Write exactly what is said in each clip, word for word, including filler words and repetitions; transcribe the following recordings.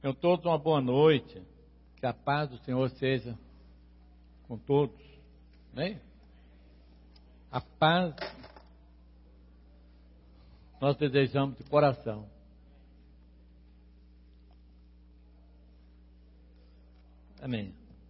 Tenham todos uma boa noite. Que a paz do Senhor seja com todos. Amém? A paz nós desejamos de coração. Amém.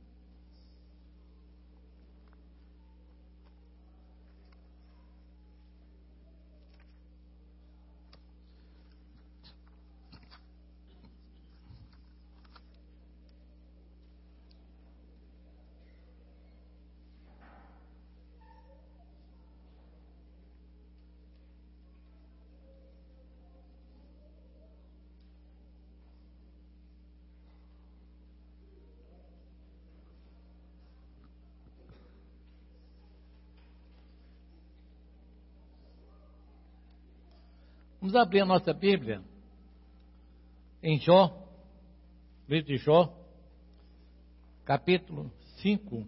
Vamos abrir a nossa Bíblia em Jó, livro de Jó, capítulo cinco.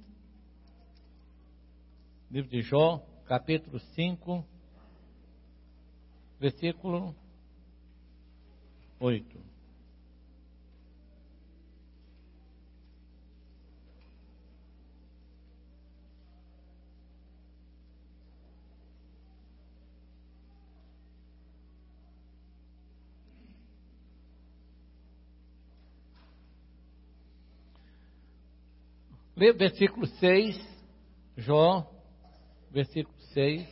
Livro de Jó, capítulo cinco, versículo oito. Lê o versículo seis, Jó, versículo seis.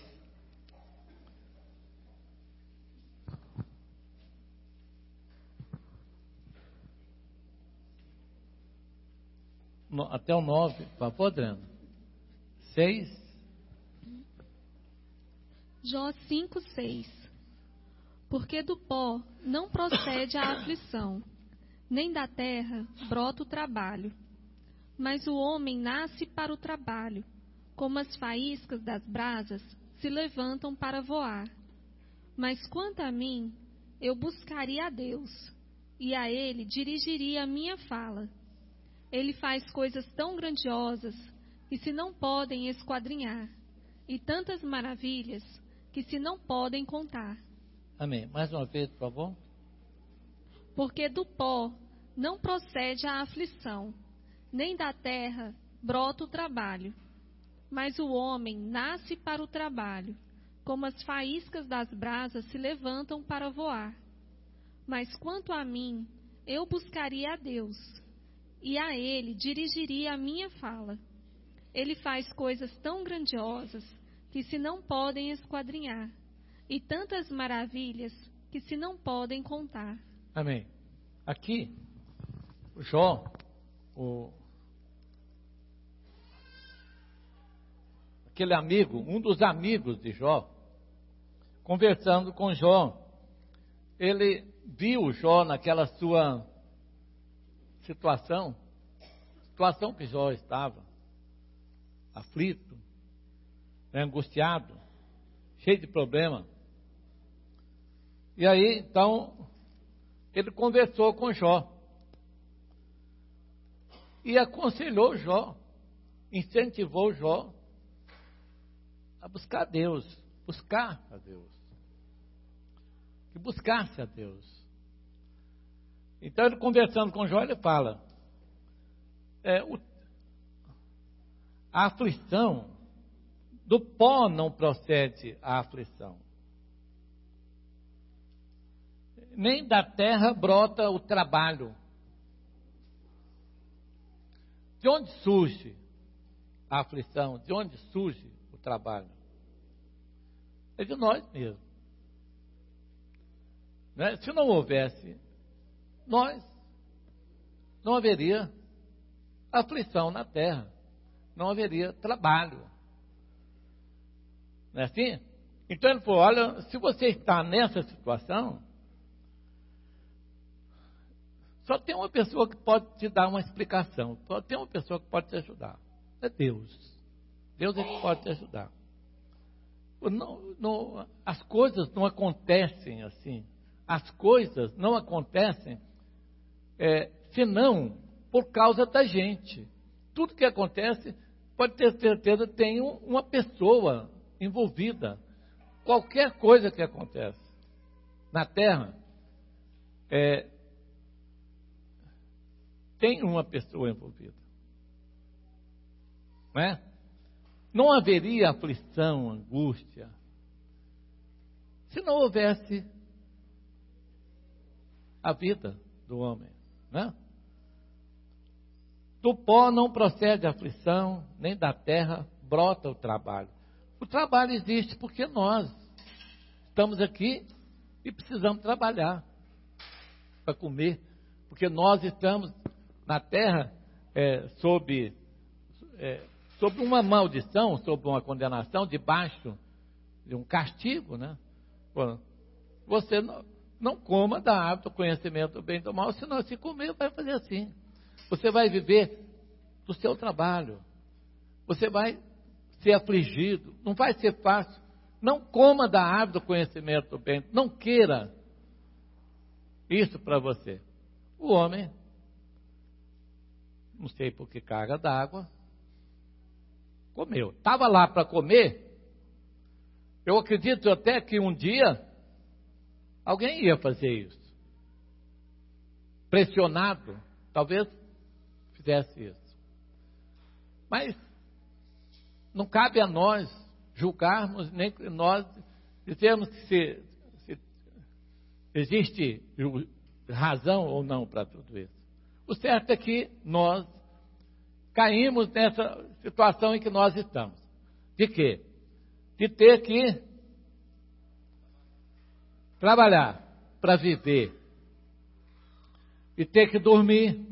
No, até o nove, por favor, Adriano. seis. Jó cinco, seis. Porque do pó não procede a aflição, nem da terra brota o trabalho. Mas o homem nasce para o trabalho, como as faíscas das brasas se levantam para voar. Mas quanto a mim, eu buscaria a Deus, e a Ele dirigiria a minha fala. Ele faz coisas tão grandiosas que se não podem esquadrinhar, e tantas maravilhas que se não podem contar. Amém. Mais uma vez, por favor. Porque do pó não procede a aflição, nem da terra brota o trabalho. Mas o homem nasce para o trabalho, como as faíscas das brasas se levantam para voar. Mas quanto a mim, eu buscaria a Deus, e a Ele dirigiria a minha fala. Ele faz coisas tão grandiosas que se não podem esquadrinhar, e tantas maravilhas que se não podem contar. Amém. Aqui, o Jó, o aquele amigo, um dos amigos de Jó, conversando com Jó, ele viu Jó naquela sua situação, situação que Jó estava, aflito, angustiado, cheio de problema. E aí, então, ele conversou com Jó e aconselhou Jó, incentivou Jó a buscar a Deus, buscar a Deus, que buscasse a Deus. Então ele conversando com Jó, ele fala, é, o, a aflição, do pó não procede a aflição, nem da terra brota o trabalho. De onde surge a aflição? De onde surge o trabalho? É de nós mesmos. Né? Se não houvesse nós, não haveria aflição na terra, não haveria trabalho. Não é assim? Então ele falou, olha, se você está nessa situação, só tem uma pessoa que pode te dar uma explicação, só tem uma pessoa que pode te ajudar, é Deus. Deus é que pode te ajudar. Não, não, as coisas não acontecem assim. As coisas não acontecem é, senão por causa da gente. Tudo que acontece, pode ter certeza, tem uma pessoa envolvida. Qualquer coisa que acontece na Terra, é, tem uma pessoa envolvida. Não é? Não haveria aflição, angústia, se não houvesse a vida do homem. Não é? Do pó não procede a aflição, nem da terra brota o trabalho. O trabalho existe porque nós estamos aqui e precisamos trabalhar para comer, porque nós estamos na terra é, sob, é, sob uma maldição, sob uma condenação, debaixo de um castigo, né? Bom, você não, não coma da árvore do conhecimento do bem e do mal, senão se comer vai fazer assim. Você vai viver do seu trabalho, você vai ser afligido, não vai ser fácil. Não coma da árvore do conhecimento do bem, não queira isso para você. O homem, não sei por que carga d'água, comeu. Estava lá para comer, eu acredito até que um dia alguém ia fazer isso. Pressionado, talvez fizesse isso. Mas não cabe a nós julgarmos, nem nós dizermos que se, se existe razão ou não para tudo isso. O certo é que nós caímos nessa situação em que nós estamos. De quê? De ter que trabalhar para viver. E ter que dormir.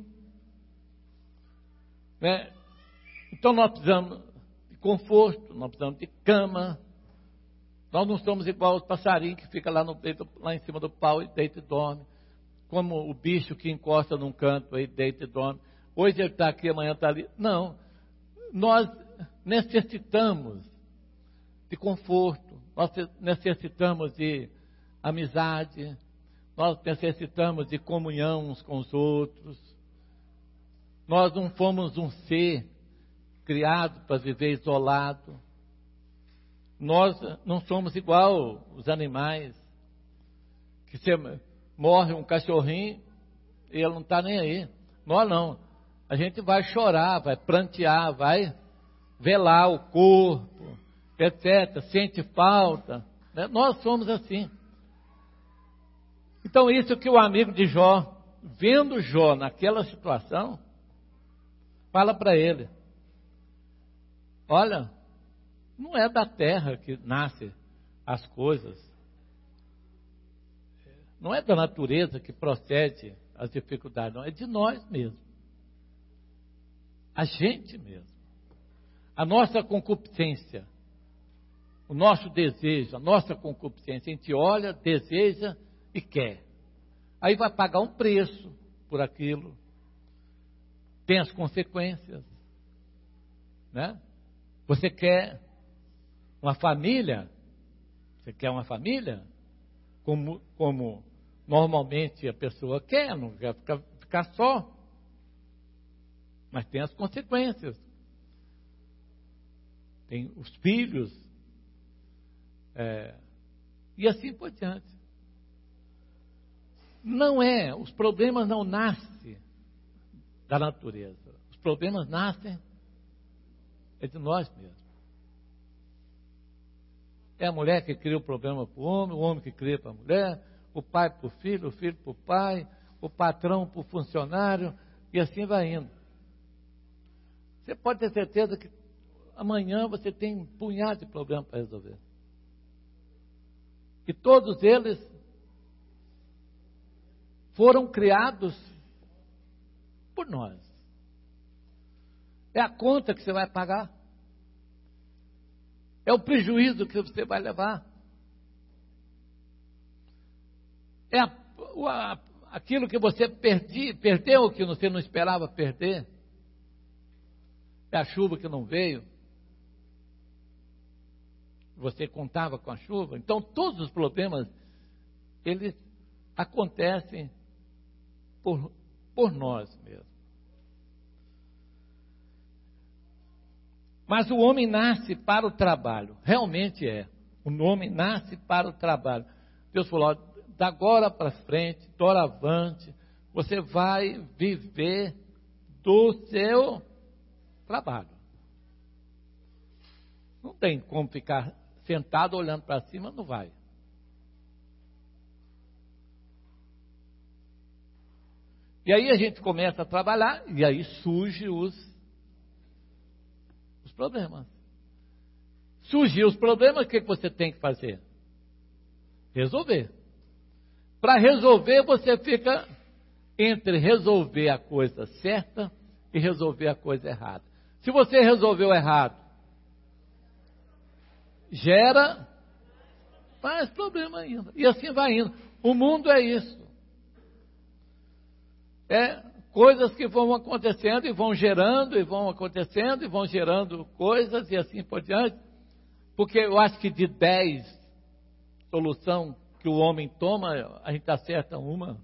Né? Então nós precisamos de conforto, nós precisamos de cama. Nós não somos igual os passarinhos que ficam lá, no, lá em cima do pau e deita e dorme. Como o bicho que encosta num canto aí, deita e dorme. Hoje ele está aqui, amanhã está ali. Não. Nós necessitamos de conforto. Nós necessitamos de amizade. Nós necessitamos de comunhão uns com os outros. Nós não fomos um ser criado para viver isolado. Nós não somos igual os animais, que se morre um cachorrinho e ele não está nem aí. Nós não. A gente vai chorar, vai prantear, vai velar o corpo, etcétera. Sente falta. Né? Nós somos assim. Então isso que o amigo de Jó, vendo Jó naquela situação, fala para ele: olha, não é da terra que nascem as coisas. Não é da natureza que procede as dificuldades, não. É de nós mesmos. A gente mesmo. A nossa concupiscência. O nosso desejo, a nossa concupiscência. A gente olha, deseja e quer. Aí vai pagar um preço por aquilo. Tem as consequências. Né? Você quer uma família? Você quer uma família? Como, como normalmente a pessoa quer, não quer ficar, ficar só. Mas tem as consequências. Tem os filhos. É, e assim por diante. Não é, os problemas não nascem da natureza. Os problemas nascem é de nós mesmos. É a mulher que cria o problema para o homem, o homem que cria para a mulher, o pai para o filho, o filho para o pai, o patrão para o funcionário, e assim vai indo. Você pode ter certeza que amanhã você tem um punhado de problemas para resolver. E todos eles foram criados por nós. É a conta que você vai pagar. É o prejuízo que você vai levar. É a, a, aquilo que você perdi, perdeu, que você não esperava perder. É a chuva que não veio. Você contava com a chuva. Então, todos os problemas, eles acontecem por, por nós mesmos. Mas o homem nasce para o trabalho. Realmente é. O homem nasce para o trabalho. Deus falou: da agora para frente, doravante, você vai viver do seu trabalho. Não tem como ficar sentado olhando para cima, não vai. E aí a gente começa a trabalhar e aí surgem os, os problemas. Surgiu os problemas, o que você tem que fazer? Resolver. Para resolver, você fica entre resolver a coisa certa e resolver a coisa errada. Se você resolveu errado, gera mais problema ainda. E assim vai indo. O mundo é isso. É coisas que vão acontecendo e vão gerando, e vão acontecendo, e vão gerando coisas, e assim por diante. Porque eu acho que de dez soluções que o homem toma, a gente acerta uma.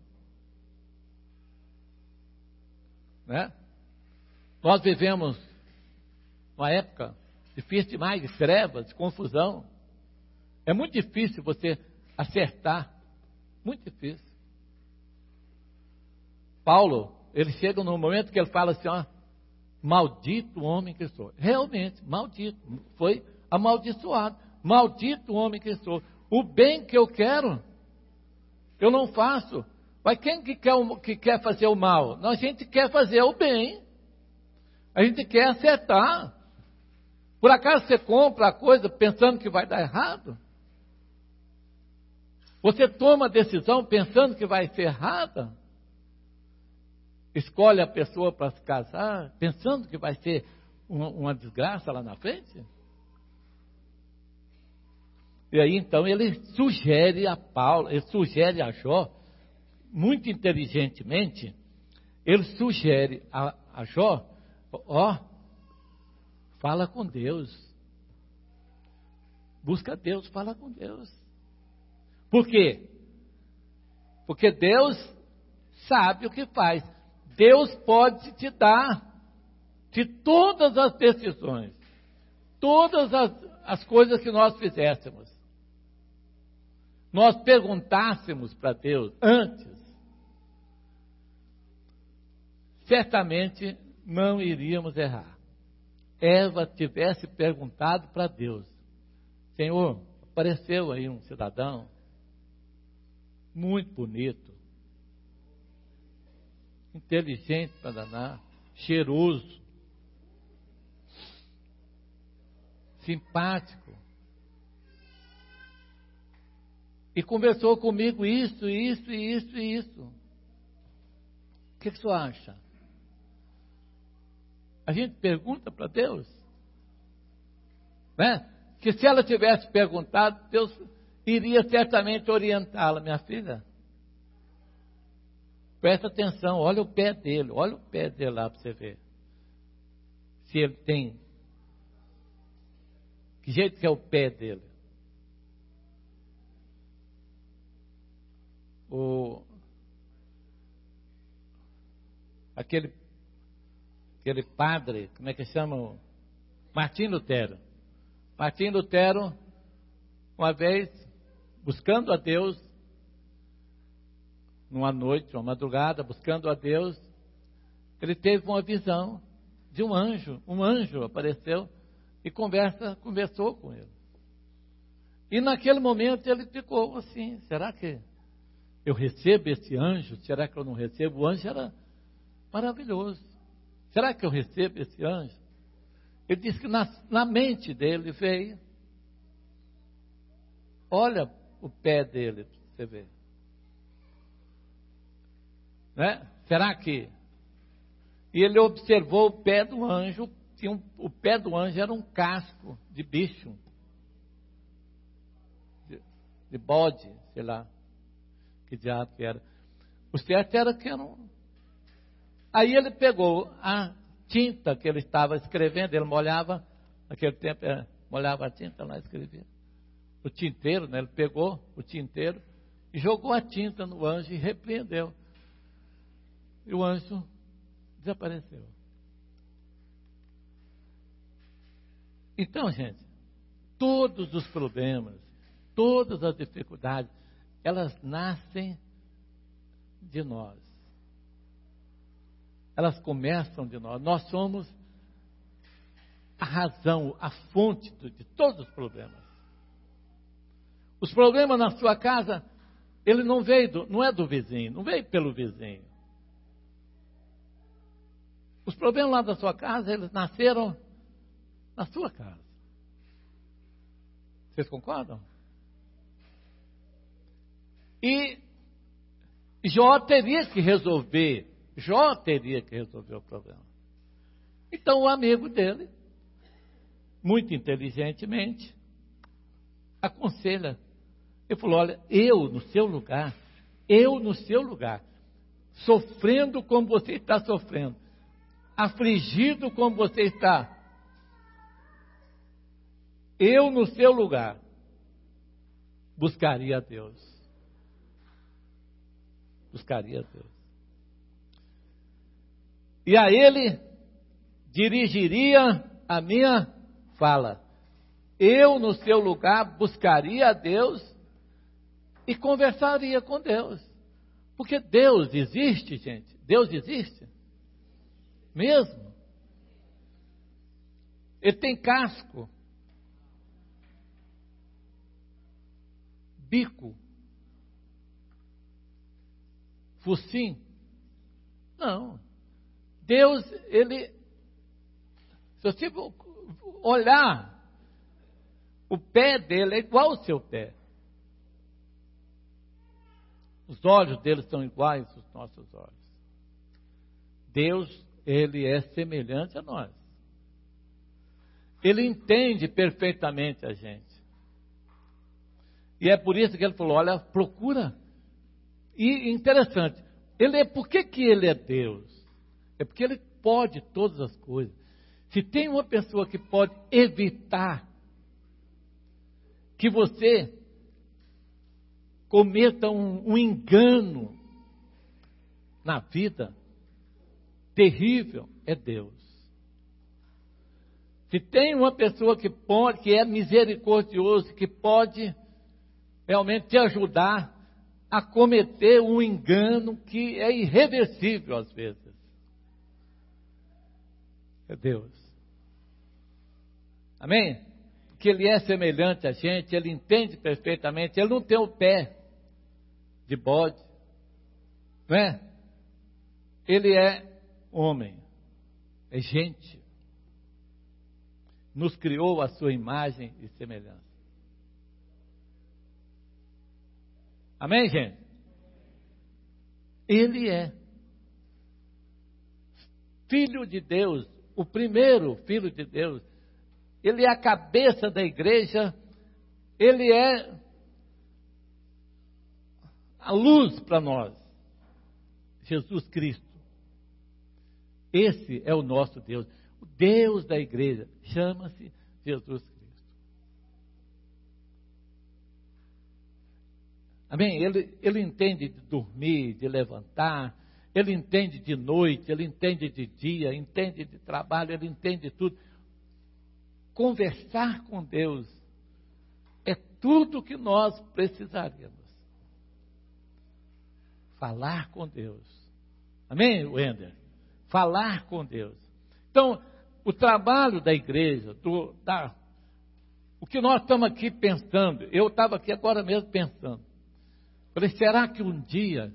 Né? Nós vivemos uma época difícil demais, de trevas, de confusão. É muito difícil você acertar. Muito difícil. Paulo, ele chega num momento que ele fala assim, ó, maldito homem que sou. Realmente, maldito. Foi amaldiçoado. Maldito homem que sou. O bem que eu quero, eu não faço. Mas quem que quer, que quer fazer o mal? A gente quer fazer o bem. A gente quer acertar. Por acaso você compra a coisa pensando que vai dar errado? Você toma a decisão pensando que vai ser errada? Escolhe a pessoa para se casar pensando que vai ser uma, uma desgraça lá na frente? E aí então ele sugere a Paulo, ele sugere a Jó, muito inteligentemente, ele sugere a, a Jó, ó, fala com Deus. Busca Deus, fala com Deus. Por quê? Porque Deus sabe o que faz. Deus pode te dar de todas as decisões, todas as, as coisas que nós fizéssemos. Nós perguntássemos para Deus antes, certamente não iríamos errar. Eva tivesse perguntado para Deus, Senhor, apareceu aí um cidadão, muito bonito, inteligente para danar, cheiroso, simpático, e conversou comigo isso, isso, isso e isso. O que, que você acha? A gente pergunta para Deus, né? Que se ela tivesse perguntado, Deus iria certamente orientá-la, minha filha. Presta atenção, olha o pé dele, olha o pé dele lá para você ver. Se ele tem, que jeito que é o pé dele. O, aquele, aquele padre, como é que chama? Martim Lutero. Martim Lutero, uma vez, buscando a Deus, numa noite, uma madrugada, buscando a Deus, ele teve uma visão de um anjo. Um anjo apareceu e conversa, conversou com ele. E naquele momento ele ficou assim, será que eu recebo esse anjo? Será que eu não recebo? O anjo era maravilhoso. Será que eu recebo esse anjo? Ele disse que na, na mente dele veio, olha o pé dele, você vê. Né? Será que... E ele observou o pé do anjo, tinha um, o pé do anjo era um casco de bicho, de, de bode, sei lá, que diabo que era. O certo era que era um... Aí ele pegou a tinta que ele estava escrevendo, ele molhava, naquele tempo é, molhava a tinta lá e escrevia. O tinteiro, né? Ele pegou o tinteiro e jogou a tinta no anjo e repreendeu. E o anjo desapareceu. Então, gente, todos os problemas, todas as dificuldades, elas nascem de nós. elas começam de nós. Nós somos a razão, a fonte de todos os problemas. Os problemas na sua casa, ele não veio, do, não é do vizinho, não veio pelo vizinho. Os problemas lá da sua casa, eles nasceram na sua casa. Vocês concordam? E Jó teria que resolver, Jó teria que resolver o problema. Então o amigo dele, muito inteligentemente, aconselha. Ele falou, olha, eu no seu lugar, eu no seu lugar, sofrendo como você está sofrendo, afligido como você está, eu no seu lugar, buscaria a Deus. Buscaria a Deus. E a ele dirigiria a minha fala. Eu no seu lugar buscaria a Deus e conversaria com Deus. Porque Deus existe, gente. Deus existe. Mesmo. Ele tem casco. Bico. Focinho. Não. Deus, ele... Se você olhar, o pé dele é igual ao seu pé. Os olhos dele são iguais aos nossos olhos. Deus, ele é semelhante a nós. Ele entende perfeitamente a gente. E é por isso que ele falou, olha, procura. E interessante, ele é, por que que ele é Deus? É porque ele pode todas as coisas. Se tem uma pessoa que pode evitar que você cometa um, um engano na vida terrível, é Deus. Se tem uma pessoa que pode, que é misericordioso, que pode realmente te ajudar a cometer um engano que é irreversível às vezes, é Deus. Amém? Que ele é semelhante a gente, ele entende perfeitamente, ele não tem o pé de bode, não é? Ele é homem, é gente, nos criou a sua imagem e semelhança. Amém, gente? Ele é Filho de Deus, o primeiro Filho de Deus. Ele é a cabeça da igreja, ele é a luz para nós. Jesus Cristo. Esse é o nosso Deus. O Deus da igreja chama-se Jesus Cristo. Amém? Ele, ele entende de dormir, de levantar, ele entende de noite, ele entende de dia, entende de trabalho, ele entende tudo. Conversar com Deus é tudo que nós precisaremos. Falar com Deus. Amém, Wender? Falar com Deus. Então, o trabalho da igreja, do, da, o que nós estamos aqui pensando, eu estava aqui agora mesmo pensando, falei, será que um dia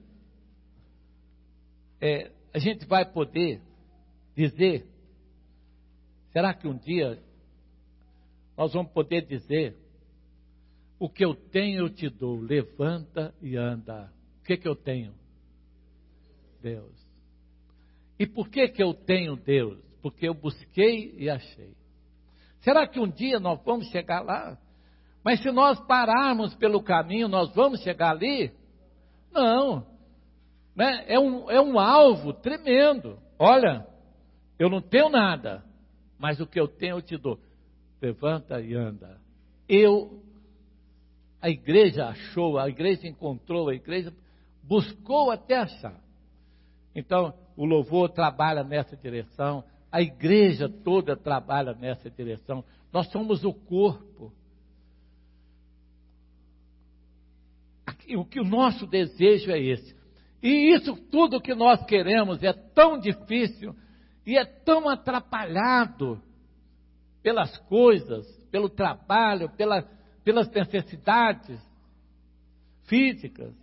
é, a gente vai poder dizer, será que um dia nós vamos poder dizer, o que eu tenho eu te dou, levanta e anda. O que que eu tenho? Deus. E por que que eu tenho Deus? Porque eu busquei e achei. Será que um dia nós vamos chegar lá? Mas se nós pararmos pelo caminho, nós vamos chegar ali? Não. Né? É, um, é um alvo tremendo. Olha, eu não tenho nada, mas o que eu tenho eu te dou. Levanta e anda. Eu, a igreja achou, a igreja encontrou, a igreja buscou até achar. Então, o louvor trabalha nessa direção, a igreja toda trabalha nessa direção. Nós somos o corpo. O que o nosso desejo é esse. E isso tudo que nós queremos é tão difícil e é tão atrapalhado pelas coisas, pelo trabalho, pela, pelas necessidades físicas,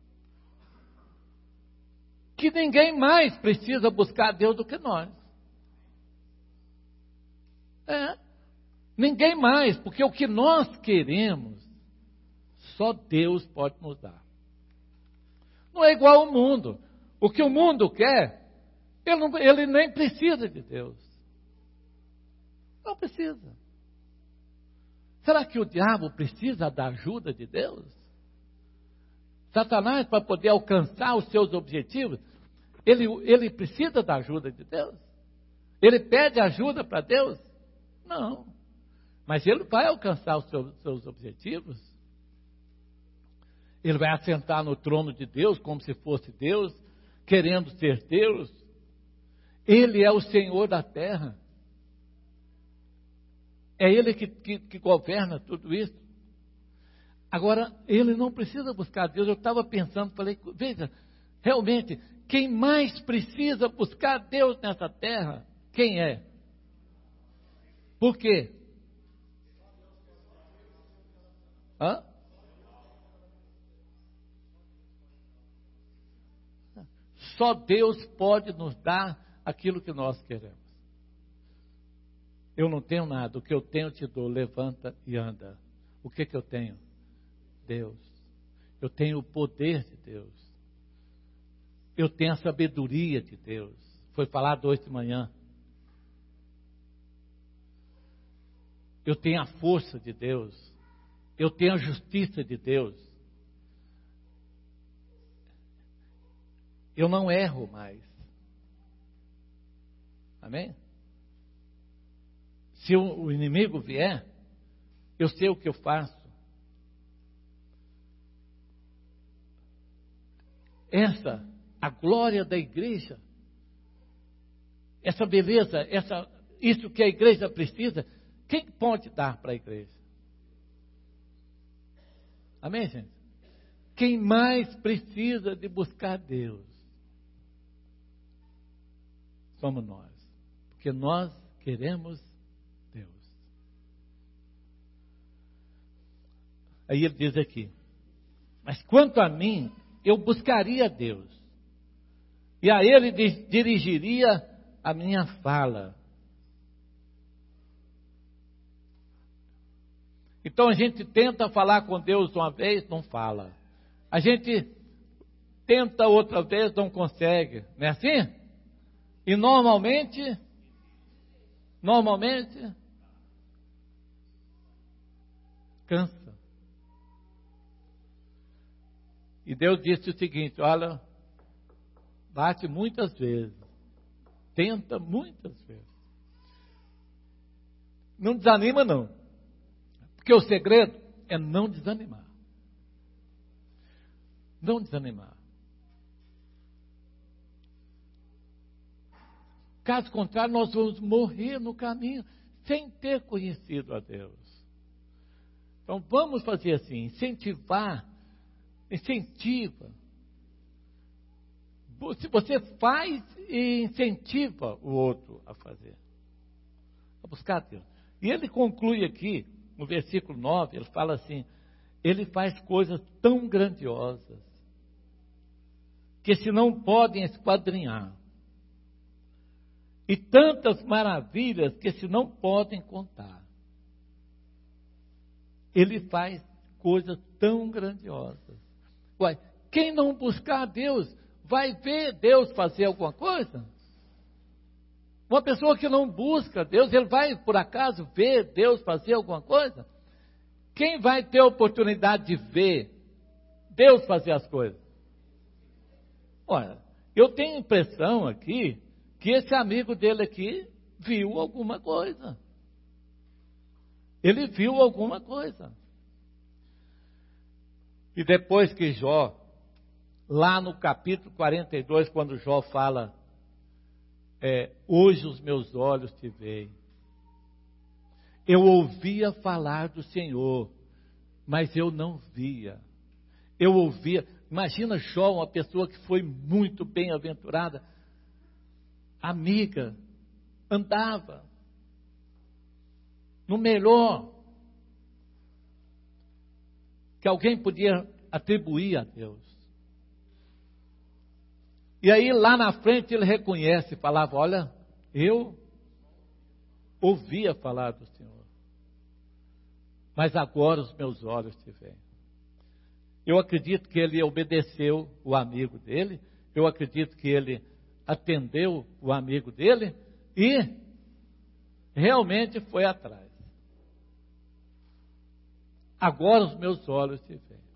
que ninguém mais precisa buscar Deus do que nós. É, ninguém mais, porque o que nós queremos, só Deus pode nos dar. Não é igual ao mundo. O que o mundo quer, ele, não, ele nem precisa de Deus. Não precisa. Será que o diabo precisa da ajuda de Deus? Satanás, para poder alcançar os seus objetivos, ele, ele precisa da ajuda de Deus? Ele pede ajuda para Deus? Não. Mas ele vai alcançar os seus, seus objetivos. Ele vai assentar no trono de Deus como se fosse Deus, querendo ser Deus. Ele é o Senhor da terra. É Ele que, que, que governa tudo isso. Agora, ele não precisa buscar Deus. Eu estava pensando, falei, veja, realmente, quem mais precisa buscar Deus nessa terra, quem é? Por quê? Hã? Só Deus pode nos dar aquilo que nós queremos. Eu não tenho nada, o que eu tenho eu te dou, levanta e anda. O que que eu tenho? Deus. Eu tenho o poder de Deus. Eu tenho a sabedoria de Deus. Foi falado hoje de manhã. Eu tenho a força de Deus. Eu tenho a justiça de Deus. Eu não erro mais. Amém? Se o inimigo vier, eu sei o que eu faço. Essa, a glória da igreja, essa beleza, essa, isso que a igreja precisa, quem pode dar para a igreja? Amém, gente? Quem mais precisa de buscar Deus somos nós, porque nós queremos Deus. Aí ele diz aqui, mas quanto a mim, eu buscaria Deus, e a Ele dirigiria a minha fala. Então a gente tenta falar com Deus uma vez, não fala. A gente tenta outra vez, não consegue. Não é assim? E normalmente, normalmente, cansa. E Deus disse o seguinte, olha, bate muitas vezes, tenta muitas vezes. Não desanima não, porque o segredo é não desanimar. Não desanimar. Caso contrário, nós vamos morrer no caminho, sem ter conhecido a Deus. Então vamos fazer assim, incentivar, incentiva. Se você faz e incentiva o outro a fazer, a buscar Deus. E ele conclui aqui, no versículo nove, ele fala assim, ele faz coisas tão grandiosas, que se não podem esquadrinhar, e tantas maravilhas que se não podem contar. Ele faz coisas tão grandiosas. Uai, quem não buscar a Deus, vai ver Deus fazer alguma coisa? Uma pessoa que não busca Deus, ele vai por acaso ver Deus fazer alguma coisa? Quem vai ter a oportunidade de ver Deus fazer as coisas? Olha, eu tenho a impressão aqui, que esse amigo dele aqui viu alguma coisa. Ele viu alguma coisa. E depois que Jó, lá no capítulo quarenta e dois, quando Jó fala, é, hoje os meus olhos te veem. Eu ouvia falar do Senhor, mas eu não via. Eu ouvia, Imagina Jó, uma pessoa que foi muito bem-aventurada, amiga, andava no melhor que alguém podia atribuir a Deus. E aí lá na frente ele reconhece, falava, olha, eu ouvia falar do Senhor, mas agora os meus olhos te veem. Eu acredito que ele obedeceu o amigo dele, eu acredito que ele atendeu o amigo dele e realmente foi atrás. Agora os meus olhos te veem.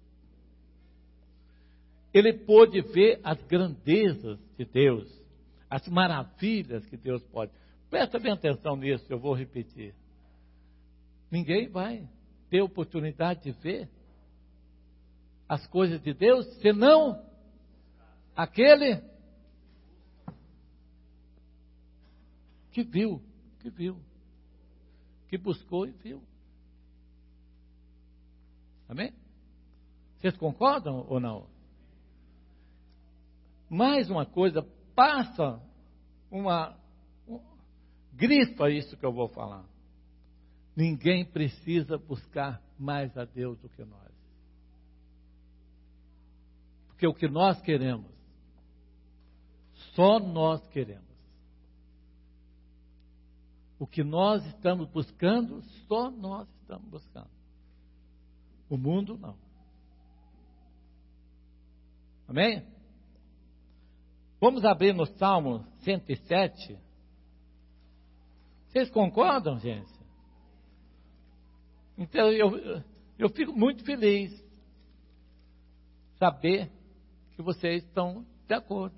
Ele pôde ver as grandezas de Deus, as maravilhas que Deus pode. Presta bem atenção nisso, eu vou repetir. Ninguém vai ter oportunidade de ver as coisas de Deus, senão aquele que viu, que viu, que buscou e viu. Amém? Vocês concordam ou não? Mais uma coisa, passa uma, um, grifa isso que eu vou falar. Ninguém precisa buscar mais a Deus do que nós. Porque o que nós queremos, só nós queremos. O que nós estamos buscando, só nós estamos buscando. O mundo não. Amém? Vamos abrir no Salmo cento e sete. Vocês concordam, gente? Então eu, eu fico muito feliz saber que vocês estão de acordo.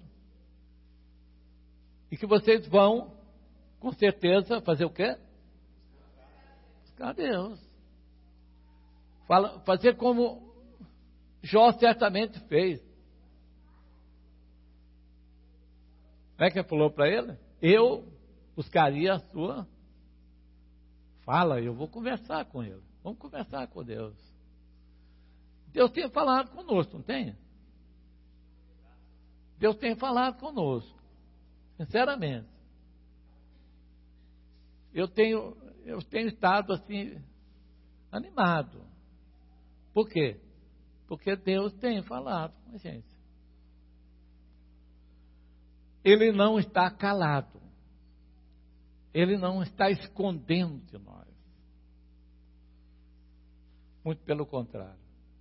E que vocês vão, com certeza, fazer o quê? Buscar a Deus. Fala, fazer como Jó certamente fez. Como é que ele falou para ele? Eu buscaria a sua fala, eu vou conversar com ele. Vamos conversar com Deus. Deus tem falado conosco, não tem? Deus tem falado conosco. Sinceramente. Eu tenho, eu tenho estado assim, animado. Por quê? Porque Deus tem falado com a gente. Ele não está calado. Ele não está escondendo de nós. Muito pelo contrário.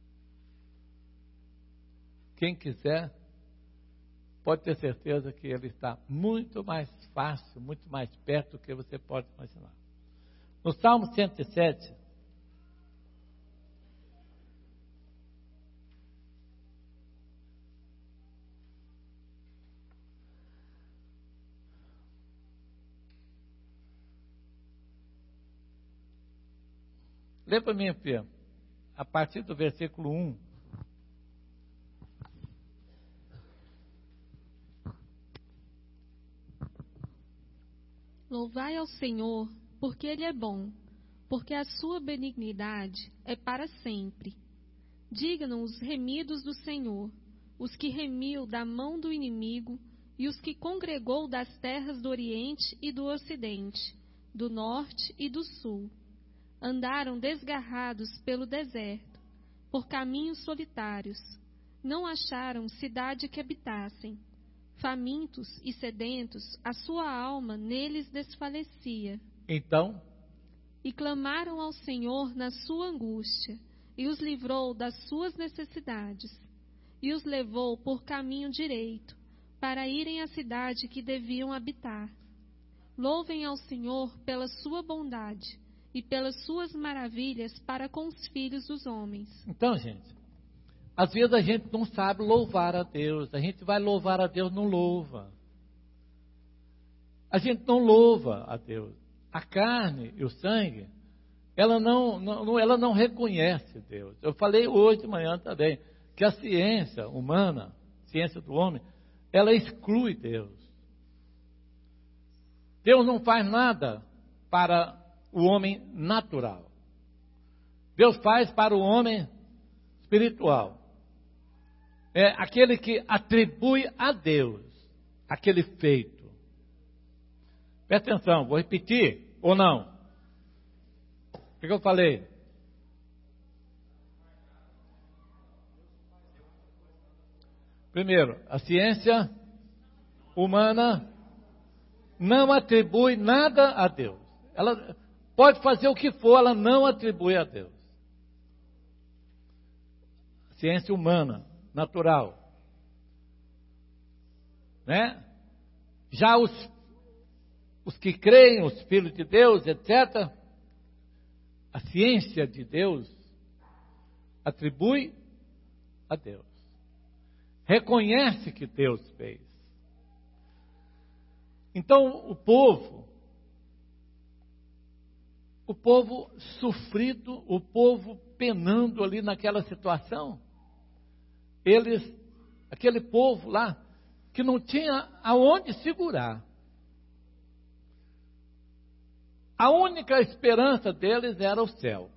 Quem quiser, pode ter certeza que Ele está muito mais fácil, muito mais perto do que você pode imaginar. No Salmo cento e sete, lê para mim, filha, a partir do versículo um. Louvai ao Senhor, porque Ele é bom, porque a sua benignidade é para sempre. Digam os remidos do Senhor, os que remiu da mão do inimigo e os que congregou das terras do Oriente e do Ocidente, do Norte e do Sul. Andaram desgarrados pelo deserto, por caminhos solitários. Não acharam cidade que habitassem. Famintos e sedentos, a sua alma neles desfalecia. Então, e clamaram ao Senhor na sua angústia, e os livrou das suas necessidades, e os levou por caminho direito, para irem à cidade que deviam habitar. Louvem ao Senhor pela sua bondade, e pelas suas maravilhas para com os filhos dos homens. Então, gente, às vezes a gente não sabe louvar a Deus. A gente vai louvar a Deus, não louva. A gente não louva a Deus. A carne e o sangue, ela não, não, ela não reconhece Deus. Eu falei hoje de manhã também, que a ciência humana, a ciência do homem, ela exclui Deus. Deus não faz nada para o homem natural. Deus faz para o homem espiritual. é aquele que atribui a Deus aquele feito. Presta atenção, vou repetir ou não? O que, que eu falei? Primeiro, a ciência humana não atribui nada a Deus. Ela pode fazer o que for, ela não atribui a Deus. Ciência humana, natural. Né? Já os, os que creem, os filhos de Deus, etcétera, a ciência de Deus atribui a Deus. Reconhece que Deus fez. Então, o povo, o povo sofrido, o povo penando ali naquela situação, eles, aquele povo lá, que não tinha aonde segurar. A única esperança deles era o céu.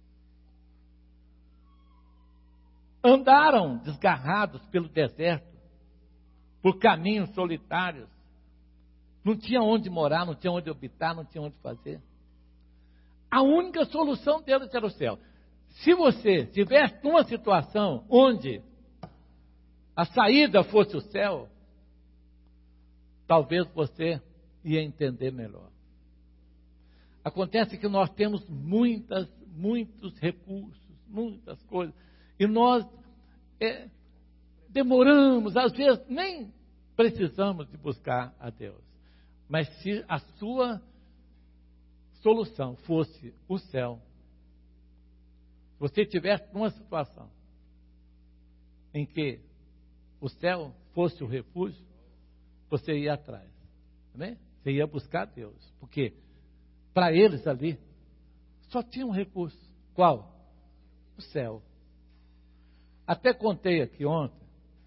Andaram desgarrados pelo deserto, por caminhos solitários. Não tinha onde morar, não tinha onde habitar, não tinha onde fazer. A única solução deles era o céu. Se você estivesse numa situação onde a saída fosse o céu, talvez você ia entender melhor. Acontece que nós temos muitas, muitos recursos, muitas coisas, e nós é, demoramos, às vezes nem precisamos de buscar a Deus. Mas se a sua solução fosse o céu, se você estivesse numa situação em que o céu fosse o refúgio, você ia atrás, né? Você ia buscar Deus, porque para eles ali só tinha um recurso. Qual? O céu. Até contei aqui ontem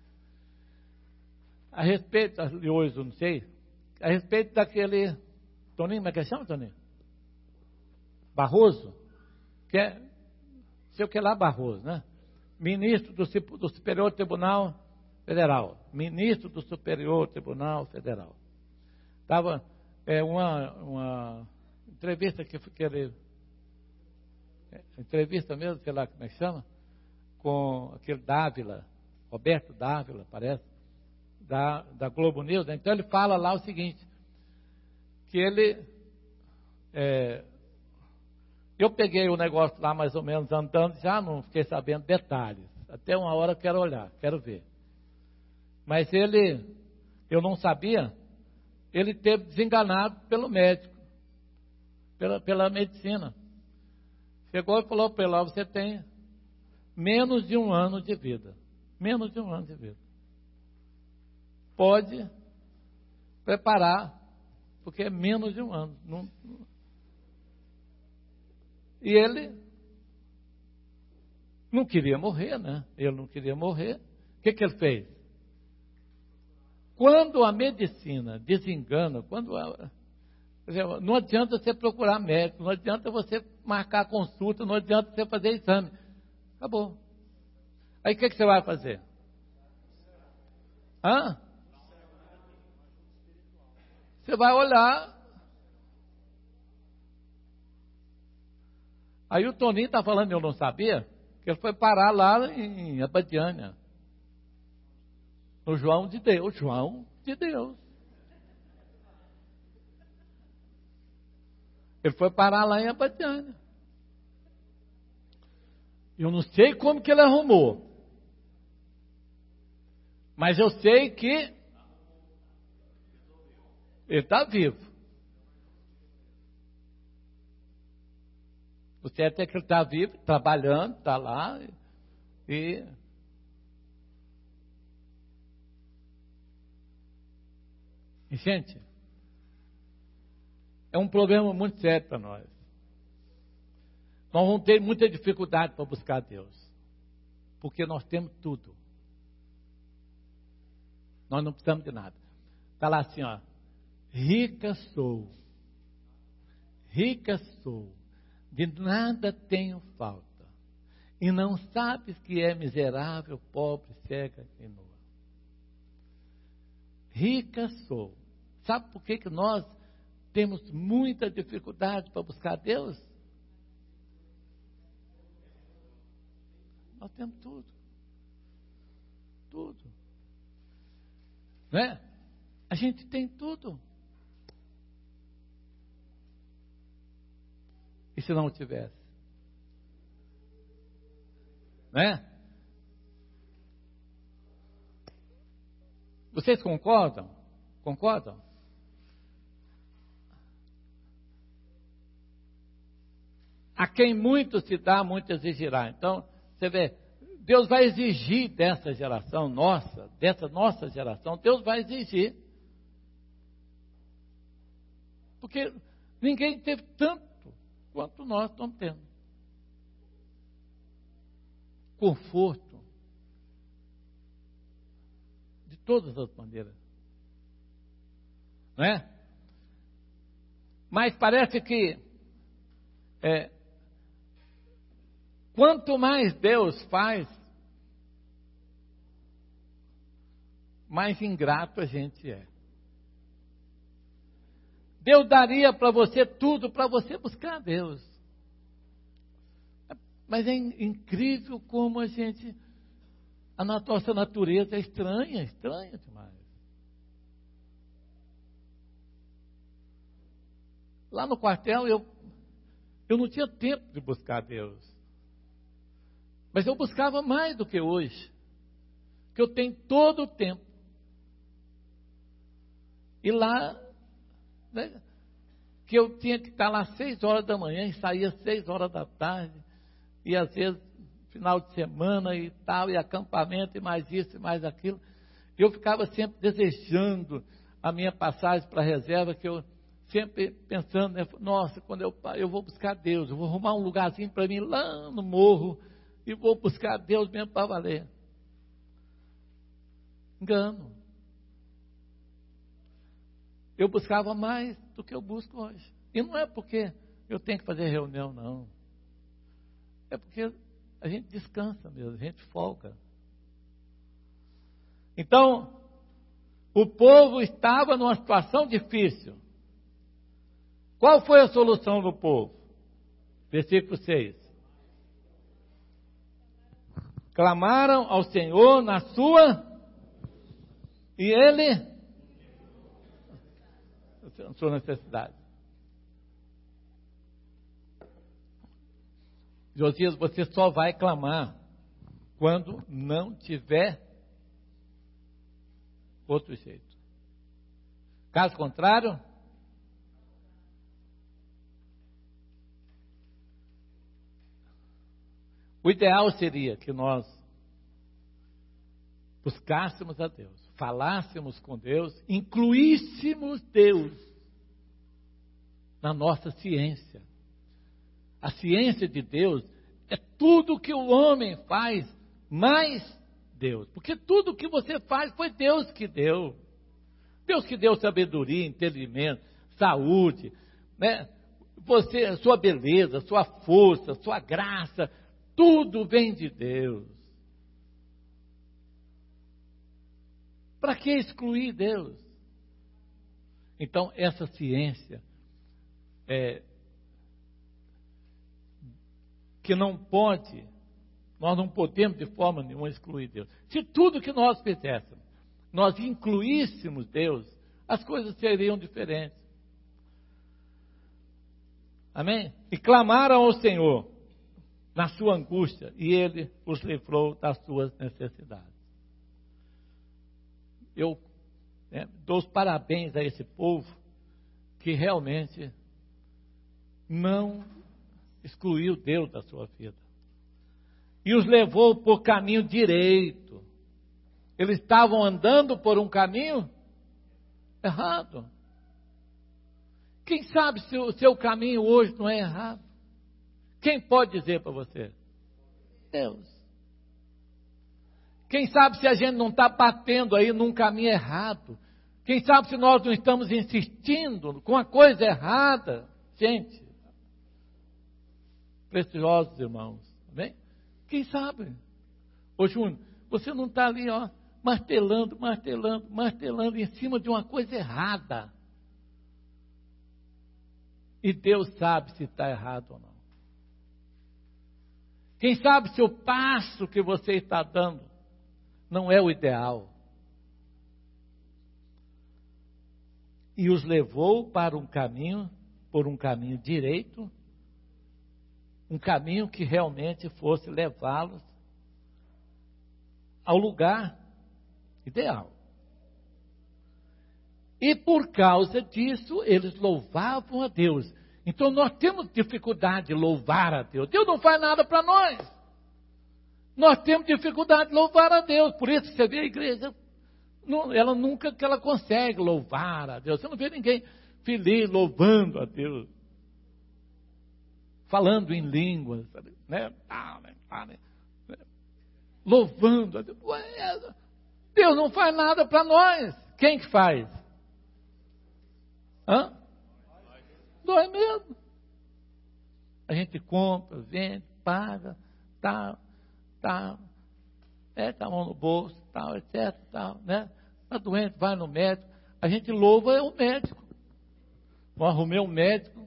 a respeito, de hoje eu não sei, a respeito daquele Toninho, como é que chama, Toninho? Barroso, que é, sei o que lá, Barroso, né? Ministro do, do Superior Tribunal Federal. Ministro do Superior Tribunal Federal. Estava é, uma, uma entrevista que foi aquele. É, entrevista mesmo, sei lá como é que chama, com aquele Dávila, Roberto Dávila, parece, da, da Globo News. Então ele fala lá o seguinte, que ele. É, eu peguei o negócio lá mais ou menos andando, já não fiquei sabendo detalhes. Até uma hora eu quero olhar, quero ver. Mas ele, eu não sabia, ele teve desenganado pelo médico, pela, pela medicina. Chegou e falou para ele, ó, você tem menos de um ano de vida. Menos de um ano de vida. Pode preparar, porque é menos de um ano. Não, não. E ele não queria morrer, né? Ele não queria morrer. O que, que ele fez? Quando a medicina desengana, quando a, não adianta você procurar médico, não adianta você marcar consulta, não adianta você fazer exame. Acabou. Aí o que, que você vai fazer? Hã? Você vai olhar. Aí o Toninho está falando, eu não sabia, que ele foi parar lá em Abadiânia. No João de Deus, João de Deus. Ele foi parar lá em Abadiânia. Eu não sei como que ele arrumou. Mas eu sei que ele está vivo. O certo é que ele está vivo, trabalhando, está lá. E E, gente, é um problema muito sério para nós. Nós vamos ter muita dificuldade para buscar Deus. Porque nós temos tudo. Nós não precisamos de nada. Está lá assim, ó. Rica sou. Rica sou. De nada tenho falta. E não sabes que é miserável, pobre, cega e nua. Rica sou. Sabe por que, que nós temos muita dificuldade para buscar Deus? Nós temos tudo. Tudo. Não é? A gente tem tudo. E se não tivesse? Não é? Vocês concordam? Concordam? A quem muito se dá, muito exigirá. Então, você vê, Deus vai exigir dessa geração nossa, dessa nossa geração, Deus vai exigir. Porque ninguém teve tanto quanto nós estamos tendo. Conforto. De todas as maneiras. Não é? Mas parece que é, quanto mais Deus faz, mais ingrato a gente é. Deus daria para você tudo, para você buscar a Deus. Mas é incrível como a gente, a nossa natureza é estranha, estranha demais. Lá no quartel, eu, eu não tinha tempo de buscar Deus. Mas eu buscava mais do que hoje. Que eu tenho todo o tempo. E lá, né, que eu tinha que estar lá seis horas da manhã e saía seis horas da tarde. E às vezes, final de semana e tal, e acampamento, e mais isso, e mais aquilo. Eu ficava sempre desejando a minha passagem para a reserva, que eu sempre pensando, né, nossa, quando eu, eu vou buscar Deus, eu vou arrumar um lugarzinho para mim lá no morro, e vou buscar Deus mesmo para valer. Engano. Eu buscava mais do que eu busco hoje. E não é porque eu tenho que fazer reunião, não. É porque a gente descansa mesmo, a gente folga. Então, o povo estava numa situação difícil. Qual foi a solução do povo? Versículo seis. Clamaram ao Senhor na sua, e Ele, na sua necessidade. Josias, você só vai clamar quando não tiver outro jeito. Caso contrário, o ideal seria que nós buscássemos a Deus, falássemos com Deus, incluíssemos Deus na nossa ciência. A ciência de Deus é tudo que o homem faz, mais Deus. Porque tudo que você faz foi Deus que deu. Deus que deu sabedoria, entendimento, saúde, né? Você, sua beleza, sua força, sua graça, tudo vem de Deus. Para que excluir Deus? Então, essa ciência é, que não pode, nós não podemos de forma nenhuma excluir Deus. Se tudo que nós fizéssemos, nós incluíssemos Deus, as coisas seriam diferentes. Amém? E clamaram ao Senhor na sua angústia, e Ele os livrou das suas necessidades. Eu né, dou os parabéns a esse povo que realmente não excluiu Deus da sua vida. E os levou por caminho direito. Eles estavam andando por um caminho errado. Quem sabe se o seu caminho hoje não é errado? Quem pode dizer para você? Deus. Quem sabe se a gente não está batendo aí num caminho errado? Quem sabe se nós não estamos insistindo com a coisa errada? Gente, preciosos irmãos, bem? Quem sabe? Ô Júnior, você não está ali, ó, martelando, martelando, martelando em cima de uma coisa errada. E Deus sabe se está errado ou não. Quem sabe se o passo que você está dando não é o ideal. E os levou para um caminho, por um caminho direito, um caminho que realmente fosse levá-los ao lugar ideal. E por causa disso, eles louvavam a Deus. Então nós temos dificuldade de louvar a Deus. Deus não faz nada para nós. Nós temos dificuldade de louvar a Deus. Por isso você vê a igreja, ela nunca que ela consegue louvar a Deus. Você não vê ninguém feliz louvando a Deus. Falando em línguas, né? Louvando a Deus. Deus não faz nada para nós. Quem que faz? Hã? Nós mesmo. A gente compra, vende, paga, tal, tal, é, tá a mão no bolso, tal, etc, tal, né? Está doente, vai no médico. A gente louva é o médico. Eu arrumei um médico.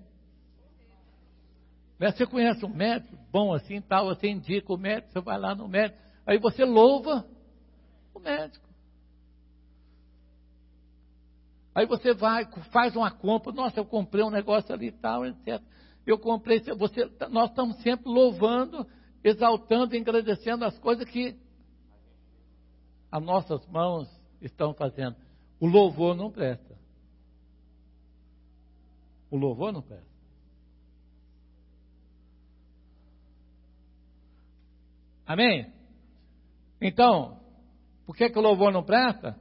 Né? Você conhece um médico bom assim, tal, você indica o médico, você vai lá no médico, aí você louva o médico. Aí você vai, faz uma compra, nossa, eu comprei um negócio ali e tal, etcétera. Eu comprei, você, nós estamos sempre louvando, exaltando, agradecendo as coisas que as nossas mãos estão fazendo. O louvor não presta. O louvor não presta. Amém? Então, por que que o louvor não presta?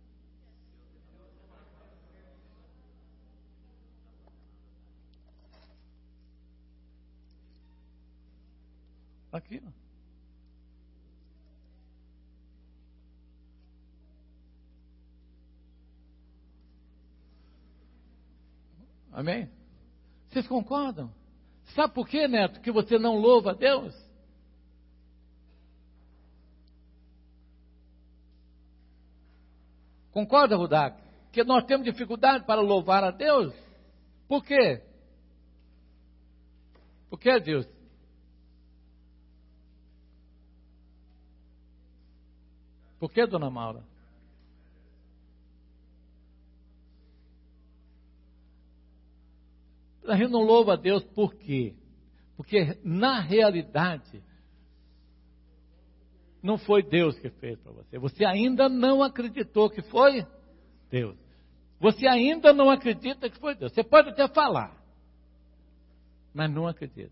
Aqui, ó. Amém? Vocês concordam? Sabe por quê, Neto, que você não louva a Deus? Concorda, Rudak? Que nós temos dificuldade para louvar a Deus? Por quê? Por que, Deus? Por que, dona Maura? A gente não louva a Deus por quê? Porque na realidade não foi Deus que fez para você. Você ainda não acreditou que foi Deus. Você ainda não acredita que foi Deus. Você pode até falar, mas não acredita.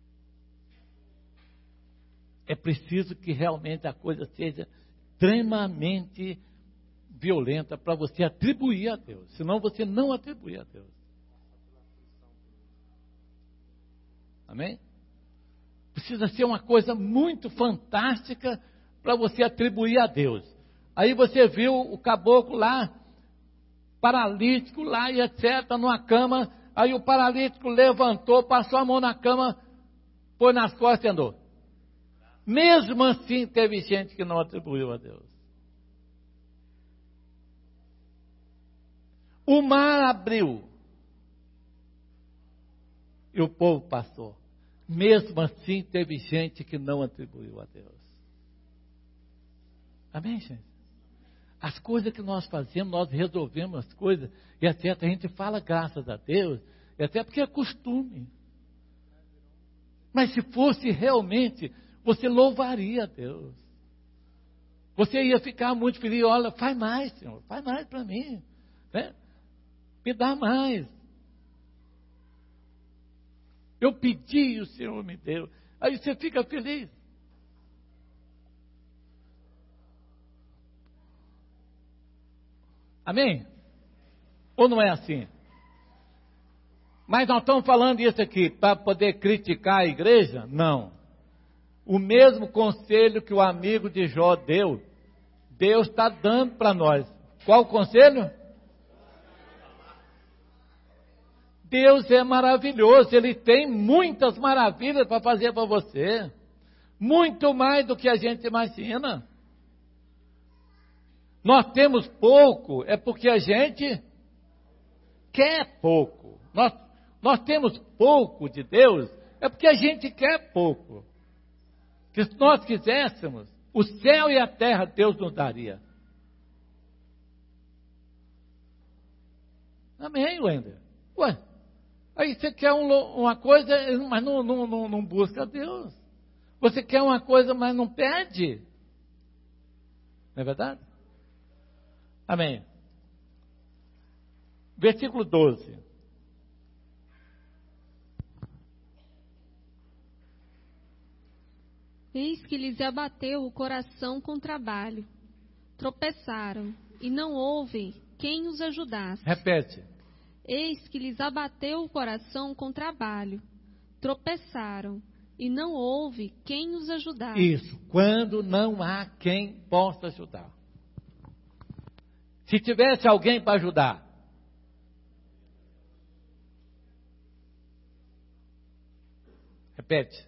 É preciso que realmente a coisa seja extremamente violenta para você atribuir a Deus. Senão você não atribui a Deus. Amém? Precisa ser uma coisa muito fantástica para você atribuir a Deus. Aí você viu o caboclo lá, paralítico lá e etcétera, numa cama. Aí o paralítico levantou, passou a mão na cama, pôs nas costas e andou. Mesmo assim, teve gente que não atribuiu a Deus. O mar abriu e o povo passou. Mesmo assim, teve gente que não atribuiu a Deus. Amém, gente? As coisas que nós fazemos, nós resolvemos as coisas, e até a gente fala graças a Deus, e até porque é costume. Mas se fosse realmente, você louvaria a Deus. Você ia ficar muito feliz, olha, faz mais, Senhor, faz mais para mim, né? Me dá mais. Eu pedi e o Senhor me deu. Aí você fica feliz. Amém? Ou não é assim? Mas nós estamos falando isso aqui para poder criticar a igreja? Não. O mesmo conselho que o amigo de Jó deu, Deus está dando para nós. Qual o conselho? Deus é maravilhoso, Ele tem muitas maravilhas para fazer para você. muito mais do que a gente imagina. Nós temos pouco, é porque a gente quer pouco. Nós, nós temos pouco de Deus, é porque a gente quer pouco. Que se nós quiséssemos, o céu e a terra Deus nos daria. Amém, Wender? Ué, aí você quer um, uma coisa, mas não, não, não, não busca Deus. Você quer uma coisa, mas não pede. Não é verdade? Amém. Versículo doze. Eis que lhes abateu o coração com trabalho. Tropeçaram, e não houve quem os ajudasse. Repete. Eis que lhes abateu o coração com trabalho. Tropeçaram, e não houve quem os ajudasse. Isso, quando não há quem possa ajudar. Se tivesse alguém para ajudar. Repete.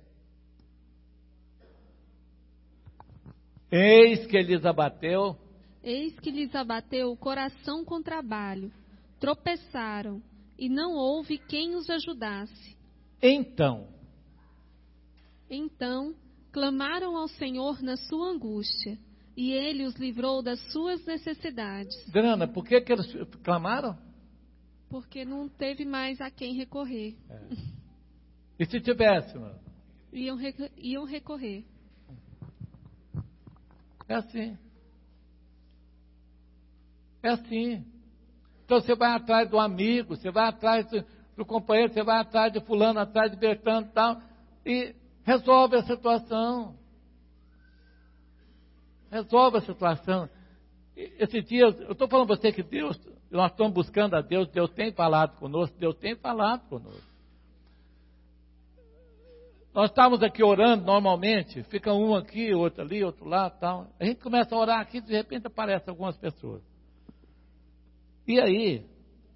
Eis que lhes abateu. Eis que lhes abateu o coração com trabalho. Tropeçaram, e não houve quem os ajudasse. Então. Então, clamaram ao Senhor na sua angústia, e Ele os livrou das suas necessidades. Drana, por que, que eles clamaram? Porque não teve mais a quem recorrer. É. E se tivesse, mano? Iam, iam recorrer. É assim. É assim. Então você vai atrás do amigo, você vai atrás do, do companheiro, você vai atrás de fulano, atrás de Bertano e tal, e resolve a situação. Resolve a situação. Esses dias, eu estou falando para você que Deus, nós estamos buscando a Deus, Deus tem falado conosco, Deus tem falado conosco. Nós estávamos aqui orando normalmente, fica um aqui, outro ali, outro lá, tal. A gente começa a orar aqui, de repente aparecem algumas pessoas. E aí,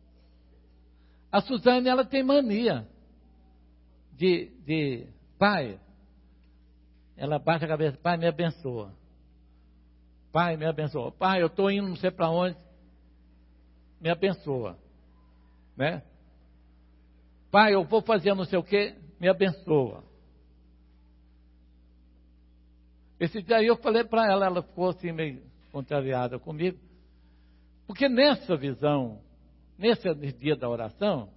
a Suzane, ela tem mania de, de pai, ela baixa a cabeça, pai, me abençoa. Pai, me abençoa. Pai, eu estou indo não sei para onde, me abençoa. Né? Pai, eu vou fazer não sei o que, me abençoa. Esse dia aí eu falei para ela, ela ficou assim meio contrariada comigo, porque nessa visão, nesse dia da oração,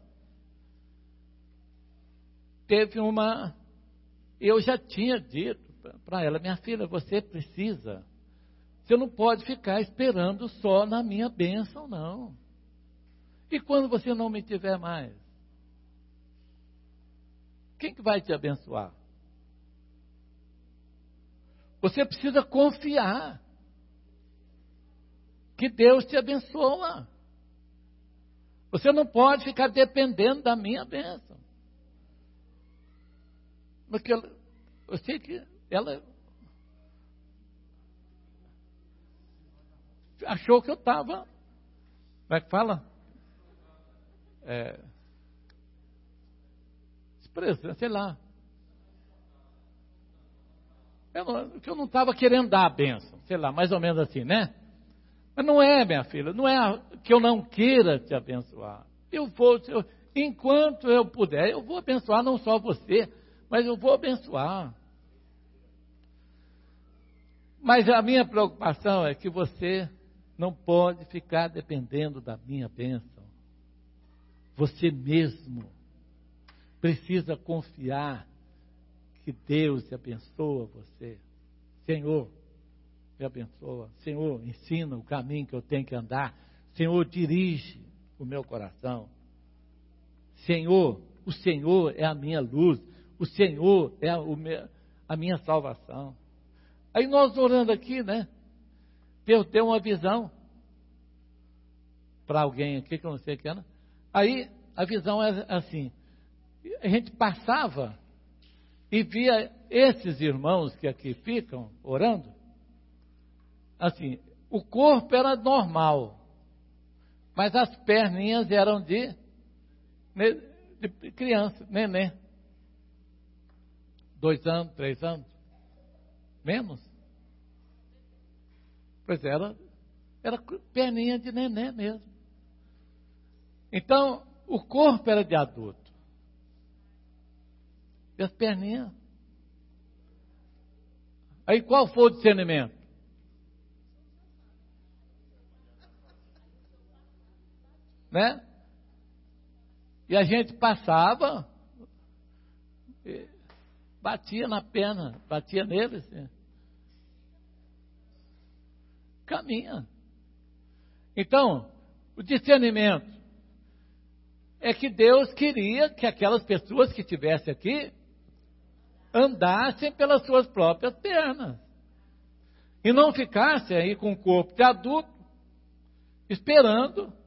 teve uma, eu já tinha dito para ela, minha filha, você precisa, você não pode ficar esperando só na minha bênção, não. E quando você não me tiver mais? Quem que vai te abençoar? Você precisa confiar que Deus te abençoa. Você não pode ficar dependendo da minha bênção. Porque eu, eu sei que ela achou que eu estava, como é que fala? É, expressa, sei lá. Eu não, que eu não estava querendo dar a bênção, sei lá, mais ou menos assim, né? Mas não é, minha filha, não é que eu não queira te abençoar. Eu vou, eu, enquanto eu puder, eu vou abençoar não só você, mas eu vou abençoar. Mas a minha preocupação é que você não pode ficar dependendo da minha bênção. Você mesmo precisa confiar que Deus te abençoa você. Senhor, me abençoa. Senhor, ensina o caminho que eu tenho que andar. Senhor, dirige o meu coração. Senhor, o Senhor é a minha luz. O Senhor é a, o meu, a minha salvação. Aí nós orando aqui, né? Deus deu uma visão para alguém aqui, que eu não sei quem era. Aí a visão é assim. A gente passava e via esses irmãos que aqui ficam orando, assim, o corpo era normal, mas as perninhas eram de, de criança, neném. Dois anos, três anos. Menos? Pois era, era perninha de neném mesmo. Então, o corpo era de adulto. E as perninhas. Aí qual foi o discernimento? Né? E a gente passava, batia na perna, batia nele, assim. Caminha. Então, o discernimento é que Deus queria que aquelas pessoas que estivessem aqui andassem pelas suas próprias pernas. E não ficassem aí com o corpo de adulto, esperando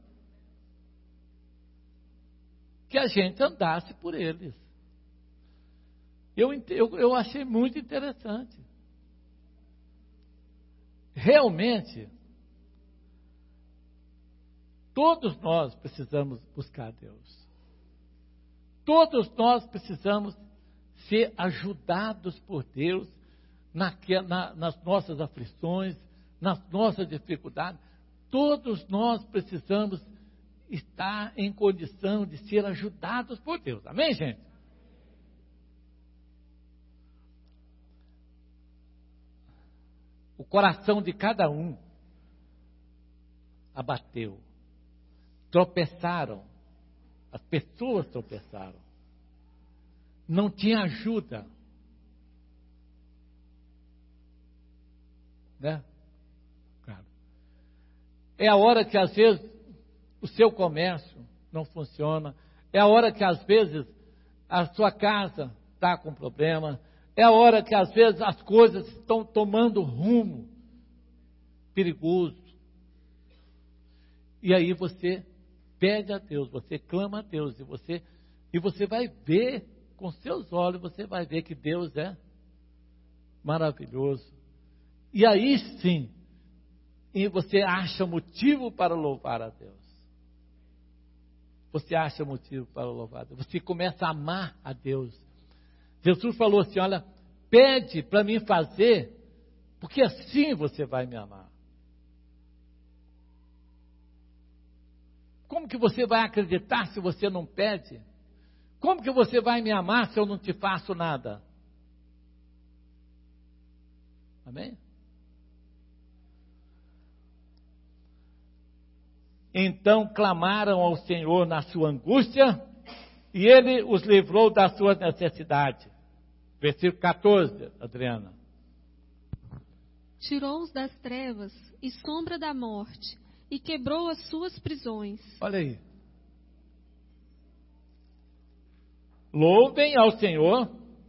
que a gente andasse por eles. Eu, eu, eu achei muito interessante. Realmente, todos nós precisamos buscar Deus. Todos nós precisamos ser ajudados por Deus naque, na, nas nossas aflições, nas nossas dificuldades. Todos nós precisamos estar em condição de ser ajudados por Deus. Amém, gente? O coração de cada um abateu. Tropeçaram. As pessoas tropeçaram. Não tinha ajuda. Né? Claro. É a hora que às vezes o seu comércio não funciona. É a hora que às vezes a sua casa está com problema. É a hora que às vezes as coisas estão tomando rumo perigoso. E aí você pede a Deus, você clama a Deus, e você, e você vai ver, com seus olhos, você vai ver que Deus é maravilhoso. E aí sim, e você acha motivo para louvar a Deus. Você acha motivo para louvar a Deus. Você começa a amar a Deus. Jesus falou assim, olha, pede para mim fazer, porque assim você vai me amar. Como que você vai acreditar se você não pede? Como que você vai me amar se eu não te faço nada? Amém? Então clamaram ao Senhor na sua angústia, e Ele os livrou da sua necessidade. Versículo quatorze, Adriana. Tirou-os das trevas e sombra da morte, e quebrou as suas prisões. Olha aí. Louvem ao Senhor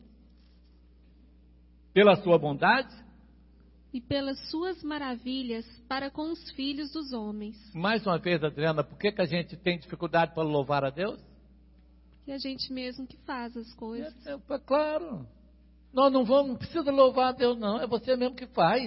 pela sua bondade e pelas suas maravilhas para com os filhos dos homens. Mais uma vez, Adriana, por que, que a gente tem dificuldade para louvar a Deus? Porque a gente mesmo que faz as coisas. É, é, claro. Nós não vamos, não precisa louvar a Deus, não. É você mesmo que faz.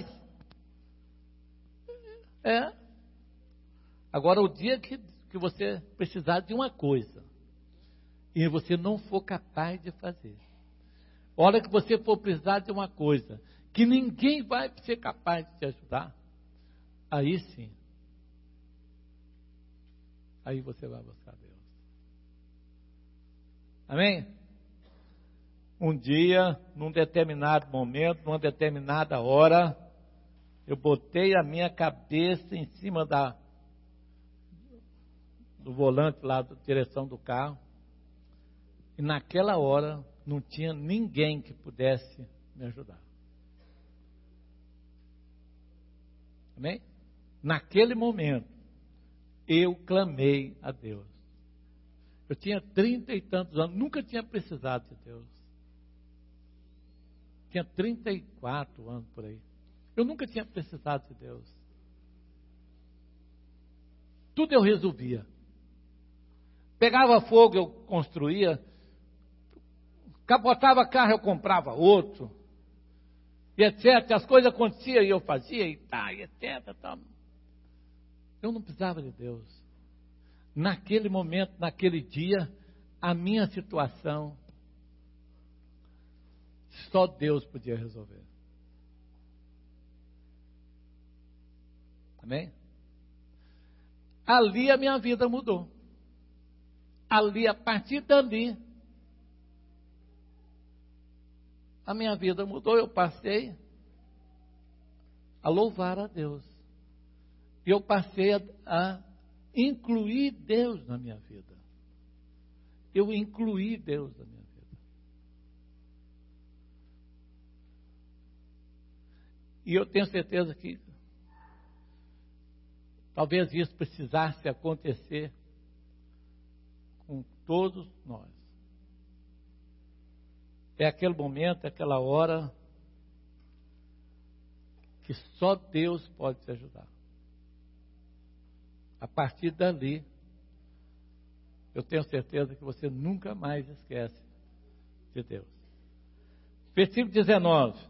É. Agora, o dia que, que você precisar de uma coisa e você não for capaz de fazer, a hora que você for precisar de uma coisa que ninguém vai ser capaz de te ajudar, aí sim, aí você vai buscar Deus. Amém? Um dia, num determinado momento, numa determinada hora, eu botei a minha cabeça em cima da do volante lá da direção do carro, e naquela hora não tinha ninguém que pudesse me ajudar. Amém? Naquele momento, eu clamei a Deus. Eu tinha trinta e tantos anos, nunca tinha precisado de Deus. Tinha trinta e quatro anos por aí. Eu nunca tinha precisado de Deus. Tudo eu resolvia. Pegava fogo, eu construía. Capotava carro, eu comprava outro. E etcétera. As coisas aconteciam e eu fazia, e tá, e etcétera. Tá. Eu não precisava de Deus. Naquele momento, naquele dia, a minha situação, só Deus podia resolver. Amém? Ali a minha vida mudou. Ali, a partir dali, a minha vida mudou. Eu passei a louvar a Deus. E eu passei a, a incluir Deus na minha vida. Eu incluí Deus na minha vida. E eu tenho certeza que talvez isso precisasse acontecer com todos nós. É aquele momento, é aquela hora que só Deus pode te ajudar. A partir dali, eu tenho certeza que você nunca mais esquece de Deus. Versículo dezenove.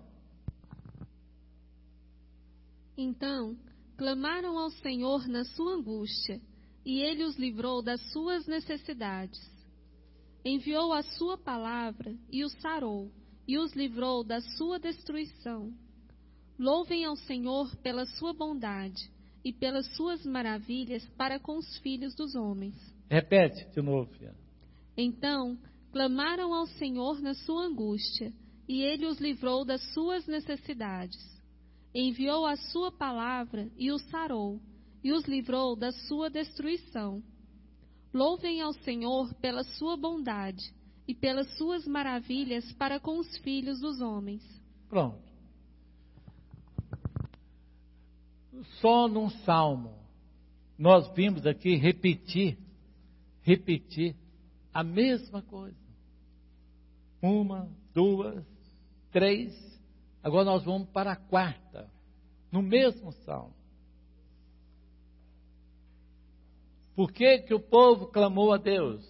Então, clamaram ao Senhor na sua angústia, e Ele os livrou das suas necessidades. Enviou a sua palavra e os sarou, e os livrou da sua destruição. Louvem ao Senhor pela sua bondade e pelas suas maravilhas para com os filhos dos homens. Repete de novo, filha. Então, clamaram ao Senhor na sua angústia, e Ele os livrou das suas necessidades. Enviou a sua palavra e os sarou, e os livrou da sua destruição. Louvem ao Senhor pela sua bondade e pelas suas maravilhas para com os filhos dos homens. Pronto. Só num salmo, nós vimos aqui repetir, repetir a mesma coisa. Uma, duas, três, agora nós vamos para a quarta, no mesmo salmo. Por que que o povo clamou a Deus?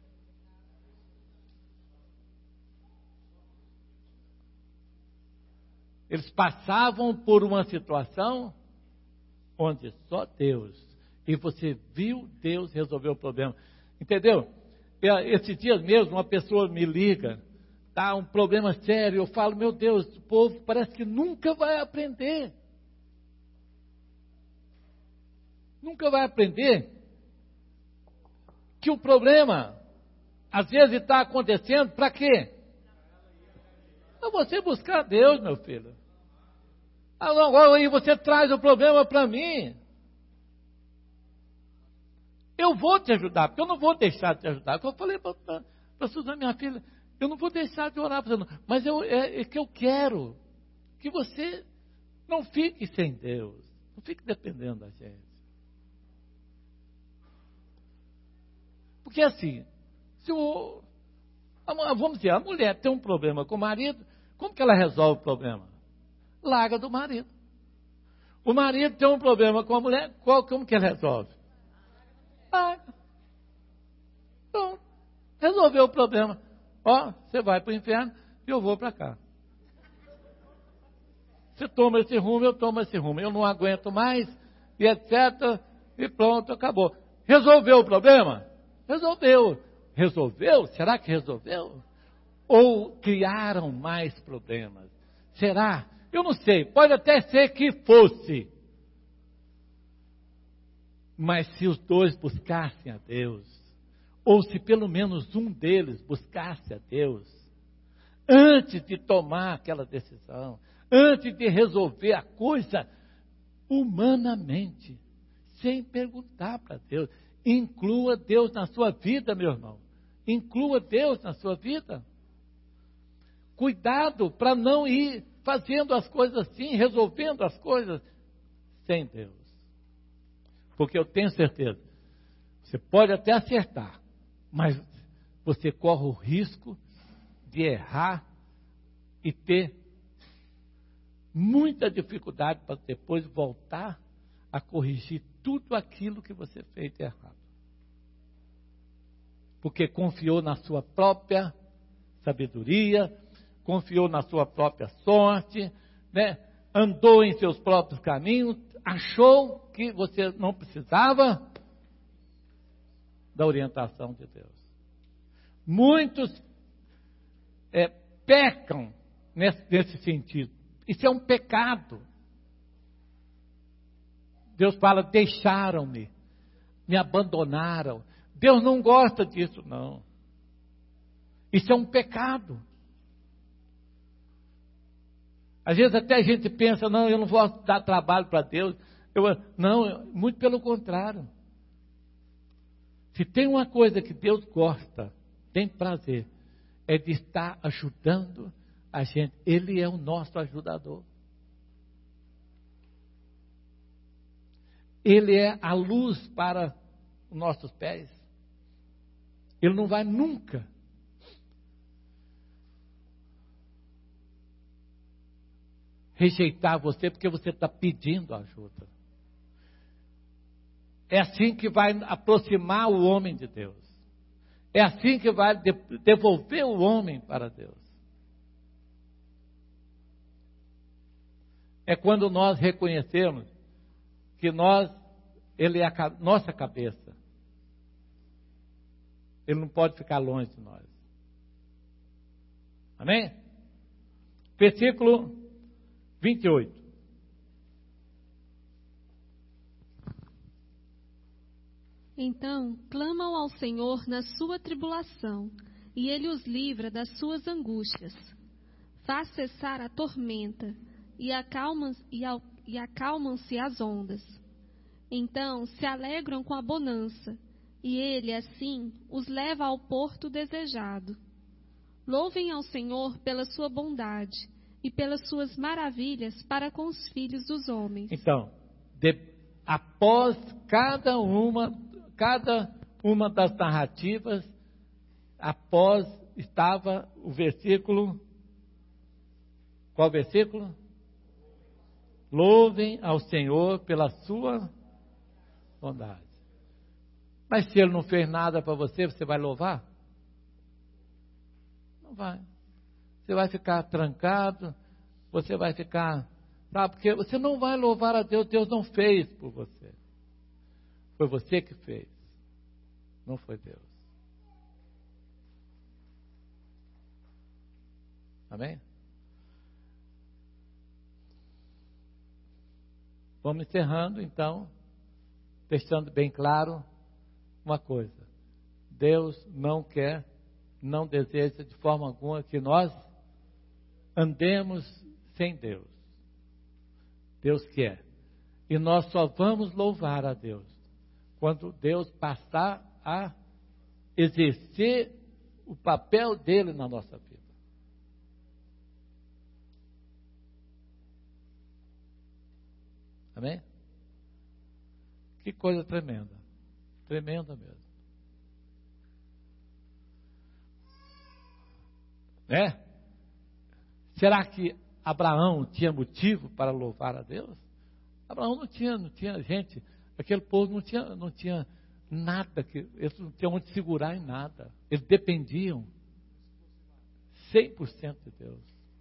Eles passavam por uma situação onde só Deus, e você viu Deus resolver o problema. Entendeu? Esses dias mesmo, uma pessoa me liga, tá, um problema sério, eu falo, meu Deus, o povo parece que nunca vai aprender. Nunca vai aprender que o problema, às vezes está acontecendo, para quê? Para você buscar Deus, meu filho. Agora aí você traz o problema para mim. Eu vou te ajudar, porque eu não vou deixar de te ajudar. Como eu falei para a Suzana, minha filha, eu não vou deixar de orar para você, mas eu, é, é que eu quero que você não fique sem Deus, não fique dependendo da gente. Porque assim, se o, vamos dizer, a mulher tem um problema com o marido, como que ela resolve o problema? Larga do marido. O marido tem um problema com a mulher, qual, como que ele resolve? Larga. Então, resolveu o problema. Ó, você vai para o inferno e eu vou para cá. Você toma esse rumo, eu tomo esse rumo. Eu não aguento mais, e etcétera. E pronto, acabou. Resolveu o problema? Resolveu. Resolveu? Será que resolveu? Ou criaram mais problemas? Será? Eu não sei, pode até ser que fosse. Mas se os dois buscassem a Deus, ou se pelo menos um deles buscasse a Deus, antes de tomar aquela decisão, antes de resolver a coisa humanamente, sem perguntar para Deus, inclua Deus na sua vida, meu irmão. Inclua Deus na sua vida. Cuidado para não ir fazendo as coisas assim, resolvendo as coisas sem Deus. Porque eu tenho certeza, você pode até acertar, mas você corre o risco de errar e ter muita dificuldade para depois voltar a corrigir tudo aquilo que você fez errado. Porque confiou na sua própria sabedoria, confiou na sua própria sorte, né? Andou em seus próprios caminhos, achou que você não precisava da orientação de Deus. Muitos é, pecam nesse, nesse sentido. Isso é um pecado. Deus fala, deixaram-me, me abandonaram. Deus não gosta disso, não. Isso é um pecado. Às vezes até a gente pensa, não, eu não vou dar trabalho para Deus. Eu, não, muito pelo contrário. Se tem uma coisa que Deus gosta, tem prazer, é de estar ajudando a gente. Ele é o nosso ajudador. Ele é a luz para os nossos pés. Ele não vai nunca rejeitar você porque você está pedindo ajuda. É assim que vai aproximar o homem de Deus. É assim que vai devolver o homem para Deus. É quando nós reconhecemos que nós, Ele é a nossa cabeça. Ele não pode ficar longe de nós. Amém? Versículo vinte e oito. Então clamam ao Senhor na sua tribulação, e Ele os livra das suas angústias. Faz cessar a tormenta, e acalmam-se e al, e acalmam-se as ondas. Então se alegram com a bonança, e Ele, assim, os leva ao porto desejado. Louvem ao Senhor pela sua bondade, e pelas suas maravilhas para com os filhos dos homens. Então, de, após cada uma, cada uma das narrativas, após estava o versículo, qual versículo? Louvem ao Senhor pela sua bondade. Mas se Ele não fez nada para você, você vai louvar? Não vai. Você vai ficar trancado, você vai ficar, sabe, porque você não vai louvar a Deus, Deus não fez por você. Foi você que fez, não foi Deus. Amém? Vamos encerrando, então, deixando bem claro uma coisa. Deus não quer, não deseja de forma alguma que nós andemos sem Deus. Deus quer. E nós só vamos louvar a Deus quando Deus passar a exercer o papel dele na nossa vida. Amém? Que coisa tremenda. Tremenda mesmo. Né? Será que Abraão tinha motivo para louvar a Deus? Abraão não tinha, não tinha gente, aquele povo não tinha, não tinha nada, que, eles não tinham onde segurar em nada. Eles dependiam cem por cento de Deus.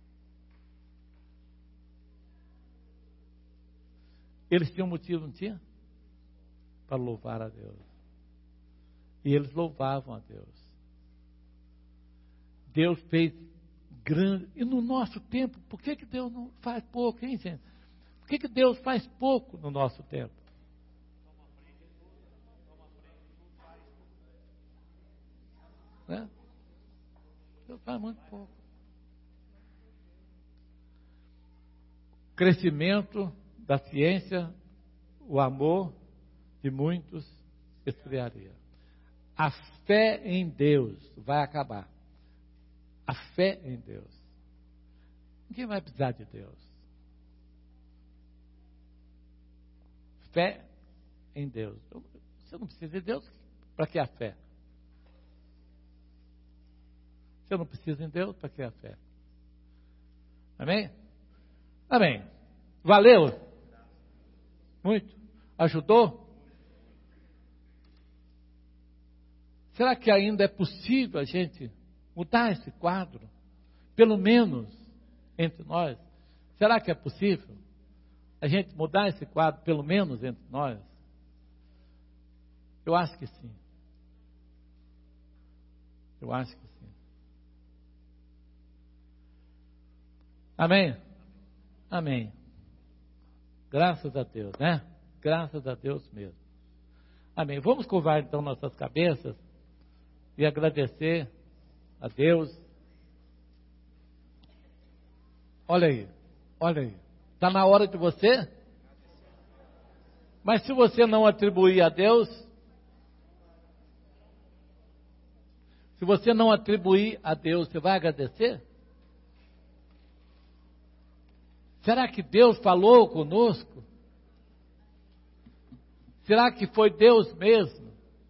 Eles tinham motivo, não tinha? Para louvar a Deus. E eles louvavam a Deus. Deus fez grande. E no nosso tempo, por que, que Deus não faz pouco, hein, gente? Por que, que Deus faz pouco no nosso tempo? Né? Deus faz muito pouco. Crescimento da ciência, o amor de muitos esfriaria. A fé em Deus vai acabar. A fé em Deus. Ninguém vai precisar de Deus. Fé em Deus. Você não precisa de Deus, para que a fé? Você não precisa de Deus, para que a fé? Amém? Amém. Valeu? Muito? Ajudou? Será que ainda é possível a gente mudar esse quadro? Pelo menos entre nós. Será que é possível a gente mudar esse quadro, pelo menos entre nós? Eu acho que sim. Eu acho que sim. Amém? Amém. Graças a Deus, né? graças a Deus mesmo. Amém. Vamos curvar então nossas cabeças e agradecer a Deus. Olha aí, olha aí. Está na hora de você? Mas se você não atribuir a Deus, se você não atribuir a Deus, você vai agradecer? Será que Deus falou conosco? Será que foi Deus mesmo?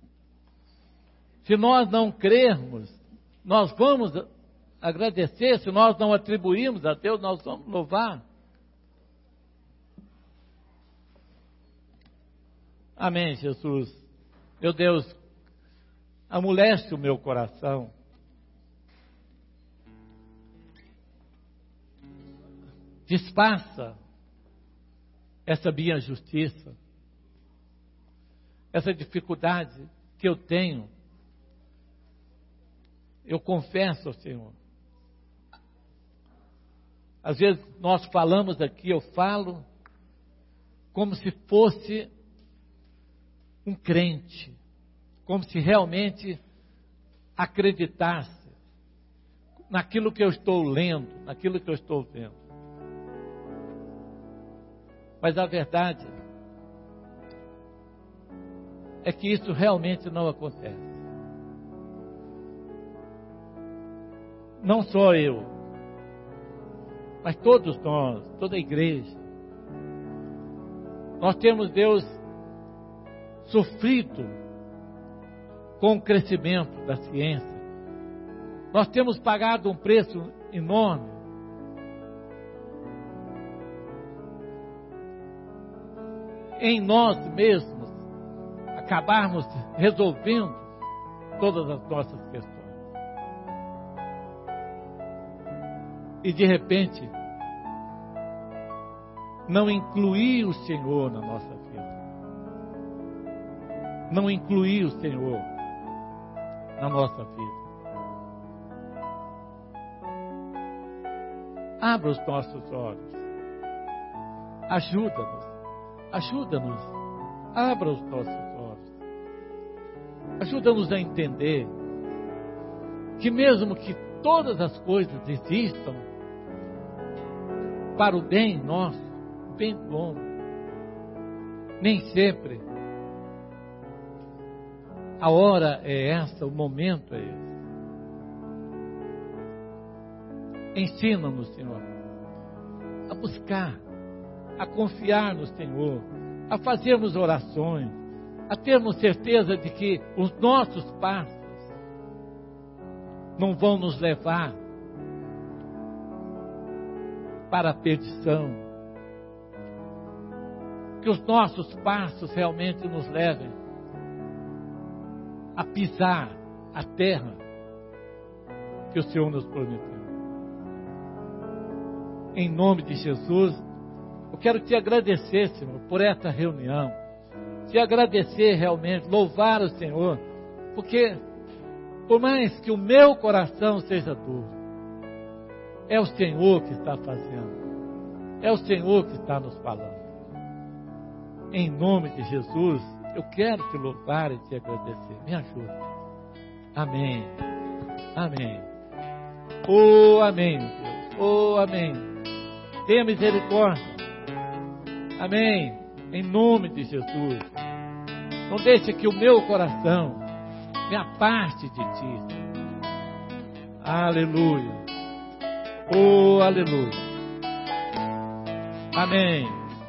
Se nós não crermos, nós vamos agradecer. Se nós não atribuirmos a Deus, nós vamos louvar. Amém, Jesus. Meu Deus, amolece o meu coração. Desfaça essa minha justiça, essa dificuldade que eu tenho. Eu confesso ao Senhor. Às vezes nós falamos aqui, eu falo como se fosse um crente, como se realmente acreditasse naquilo que eu estou lendo, naquilo que eu estou vendo. Mas a verdade é que isso realmente não acontece. Não só eu, mas todos nós, toda a igreja, nós temos, Deus, sofrido com o crescimento da ciência. Nós temos pagado um preço enorme. Em nós mesmos, acabarmos resolvendo todas as nossas questões. E de repente, não incluir o Senhor na nossa vida. Não incluir o Senhor na nossa vida. Abra os nossos olhos. Ajuda-nos. Ajuda-nos. Abra os nossos olhos. Ajuda-nos a entender que mesmo que todas as coisas existam para o bem nosso, o bem do homem, nem sempre a hora é essa, o momento é esse. Ensina-nos, Senhor, a buscar, a confiar no Senhor, a fazermos orações, a termos certeza de que os nossos passos não vão nos levar para a perdição. Que os nossos passos realmente nos levem a pisar a terra que o Senhor nos prometeu. Em nome de Jesus, eu quero te agradecer, Senhor, por esta reunião. Te agradecer realmente, louvar o Senhor, porque por mais que o meu coração seja duro, é o Senhor que está fazendo. É o Senhor que está nos falando. Em nome de Jesus, eu quero te louvar e te agradecer. Me ajuda. Amém. Amém. Oh, amém, Deus. Oh, amém. Tenha misericórdia. Amém. Em nome de Jesus. Não deixe que o meu coração me aparte de ti. Aleluia. Oh, aleluia. Amém.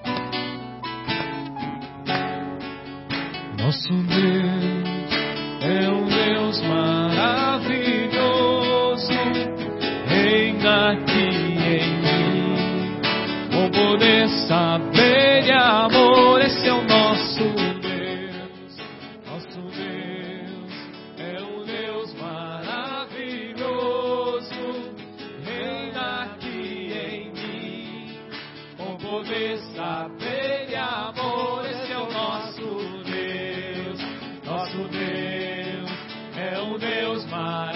Nosso Deus é um Deus maravilhoso, reina aqui em mim, com poder, saber e amor, esse é o nosso Deus. Nosso Deus é um Deus maravilhoso, reina aqui em mim, com poder, saber e amor, esse é o nosso Deus. Nosso Deus é um Deus maravilhoso.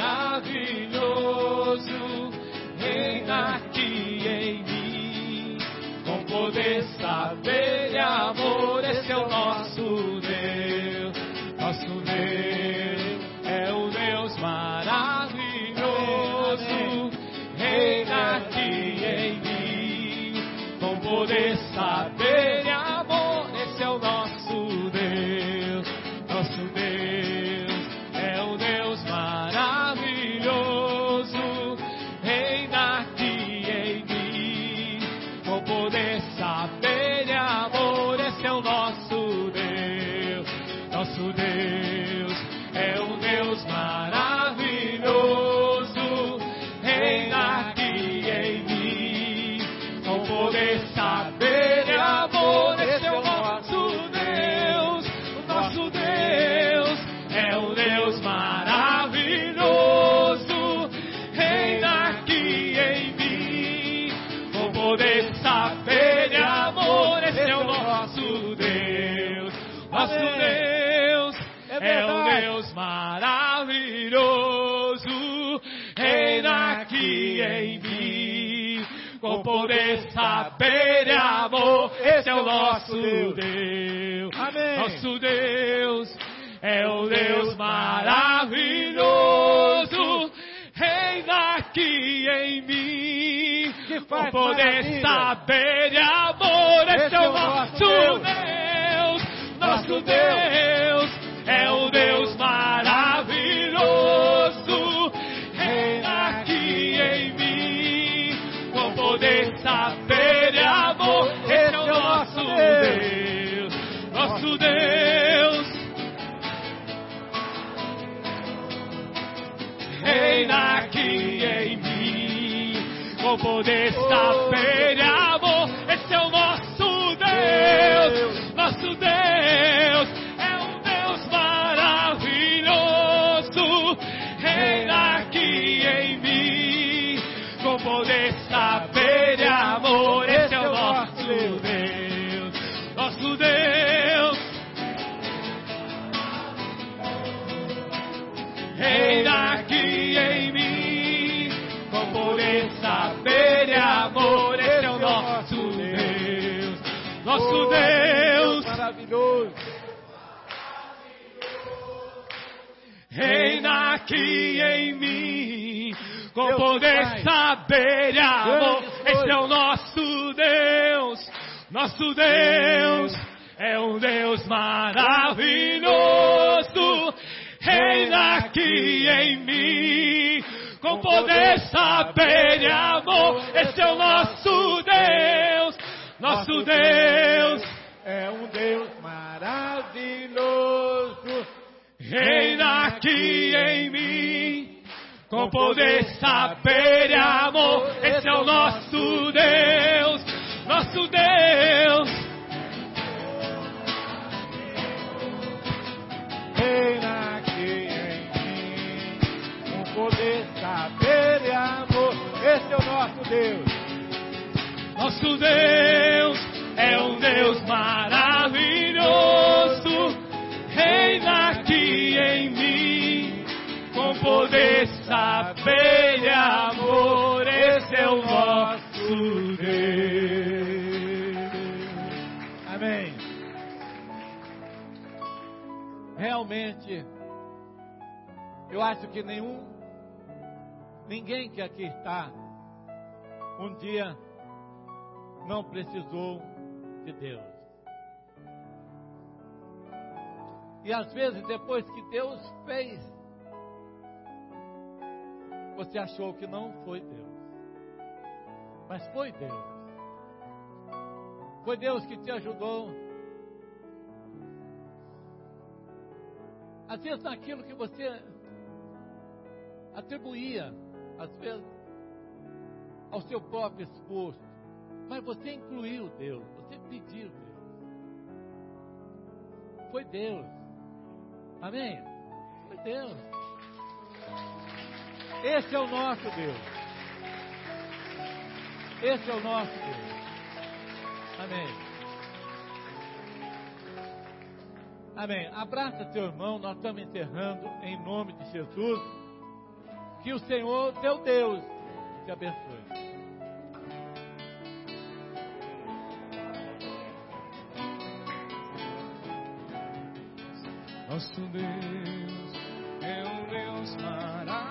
aqui em mim, com poder, saber e amor. Esse é o nosso Deus. Amém. Nosso Deus é o Deus maravilhoso. Reina aqui em mim, com poder, saber e amor. Esse é o nosso Deus. Nosso Deus é o Deus maravilhoso. Reina aqui em mim, com poder, saber e amor. Esse é o nosso Deus. Nosso Deus. Reina aqui em mim, com poder, saber e amor. Esse é o nosso Deus. Nosso Deus é um Deus maravilhoso. Reina aqui em mim, com poder, saber e amor. Esse é o nosso Deus. Nosso Deus. Reina aqui em mim, com poder, saber e amor. Esse é o nosso Deus. Nosso Deus maravilhoso. Reina aqui em mim, com poder, saber e amor. Esse é o nosso Deus. Nosso Deus é um Deus maravilhoso. Reina aqui em mim, com poder, saber e amor. Esse é o nosso Deus. Nosso Deus é um Deus maravilhoso. Reina aqui em mim, com poder, saber e amor. Esse é o nosso Deus. Nosso Deus. Reina aqui em mim, com poder, saber e amor. Esse é o nosso Deus. Nosso Deus é um Deus maravilhoso. Reina aqui em mim, com poder, saber e amor. Esse é o nosso Deus. Amém. Realmente, eu acho que nenhum, ninguém que aqui está, um dia não precisou de Deus. E às vezes, depois que Deus fez, você achou que não foi Deus. Mas foi Deus. Foi Deus que te ajudou. Às vezes naquilo que você atribuía, às vezes, ao seu próprio esforço. Mas você incluiu Deus, você pediu Deus. Foi Deus. Amém? Foi Deus. Esse é o nosso Deus. Esse é o nosso Deus. Amém. Amém. Abraça teu irmão, nós estamos encerrando em nome de Jesus. Que o Senhor, teu Deus, te abençoe. Nosso Deus é um Deus maravilhoso.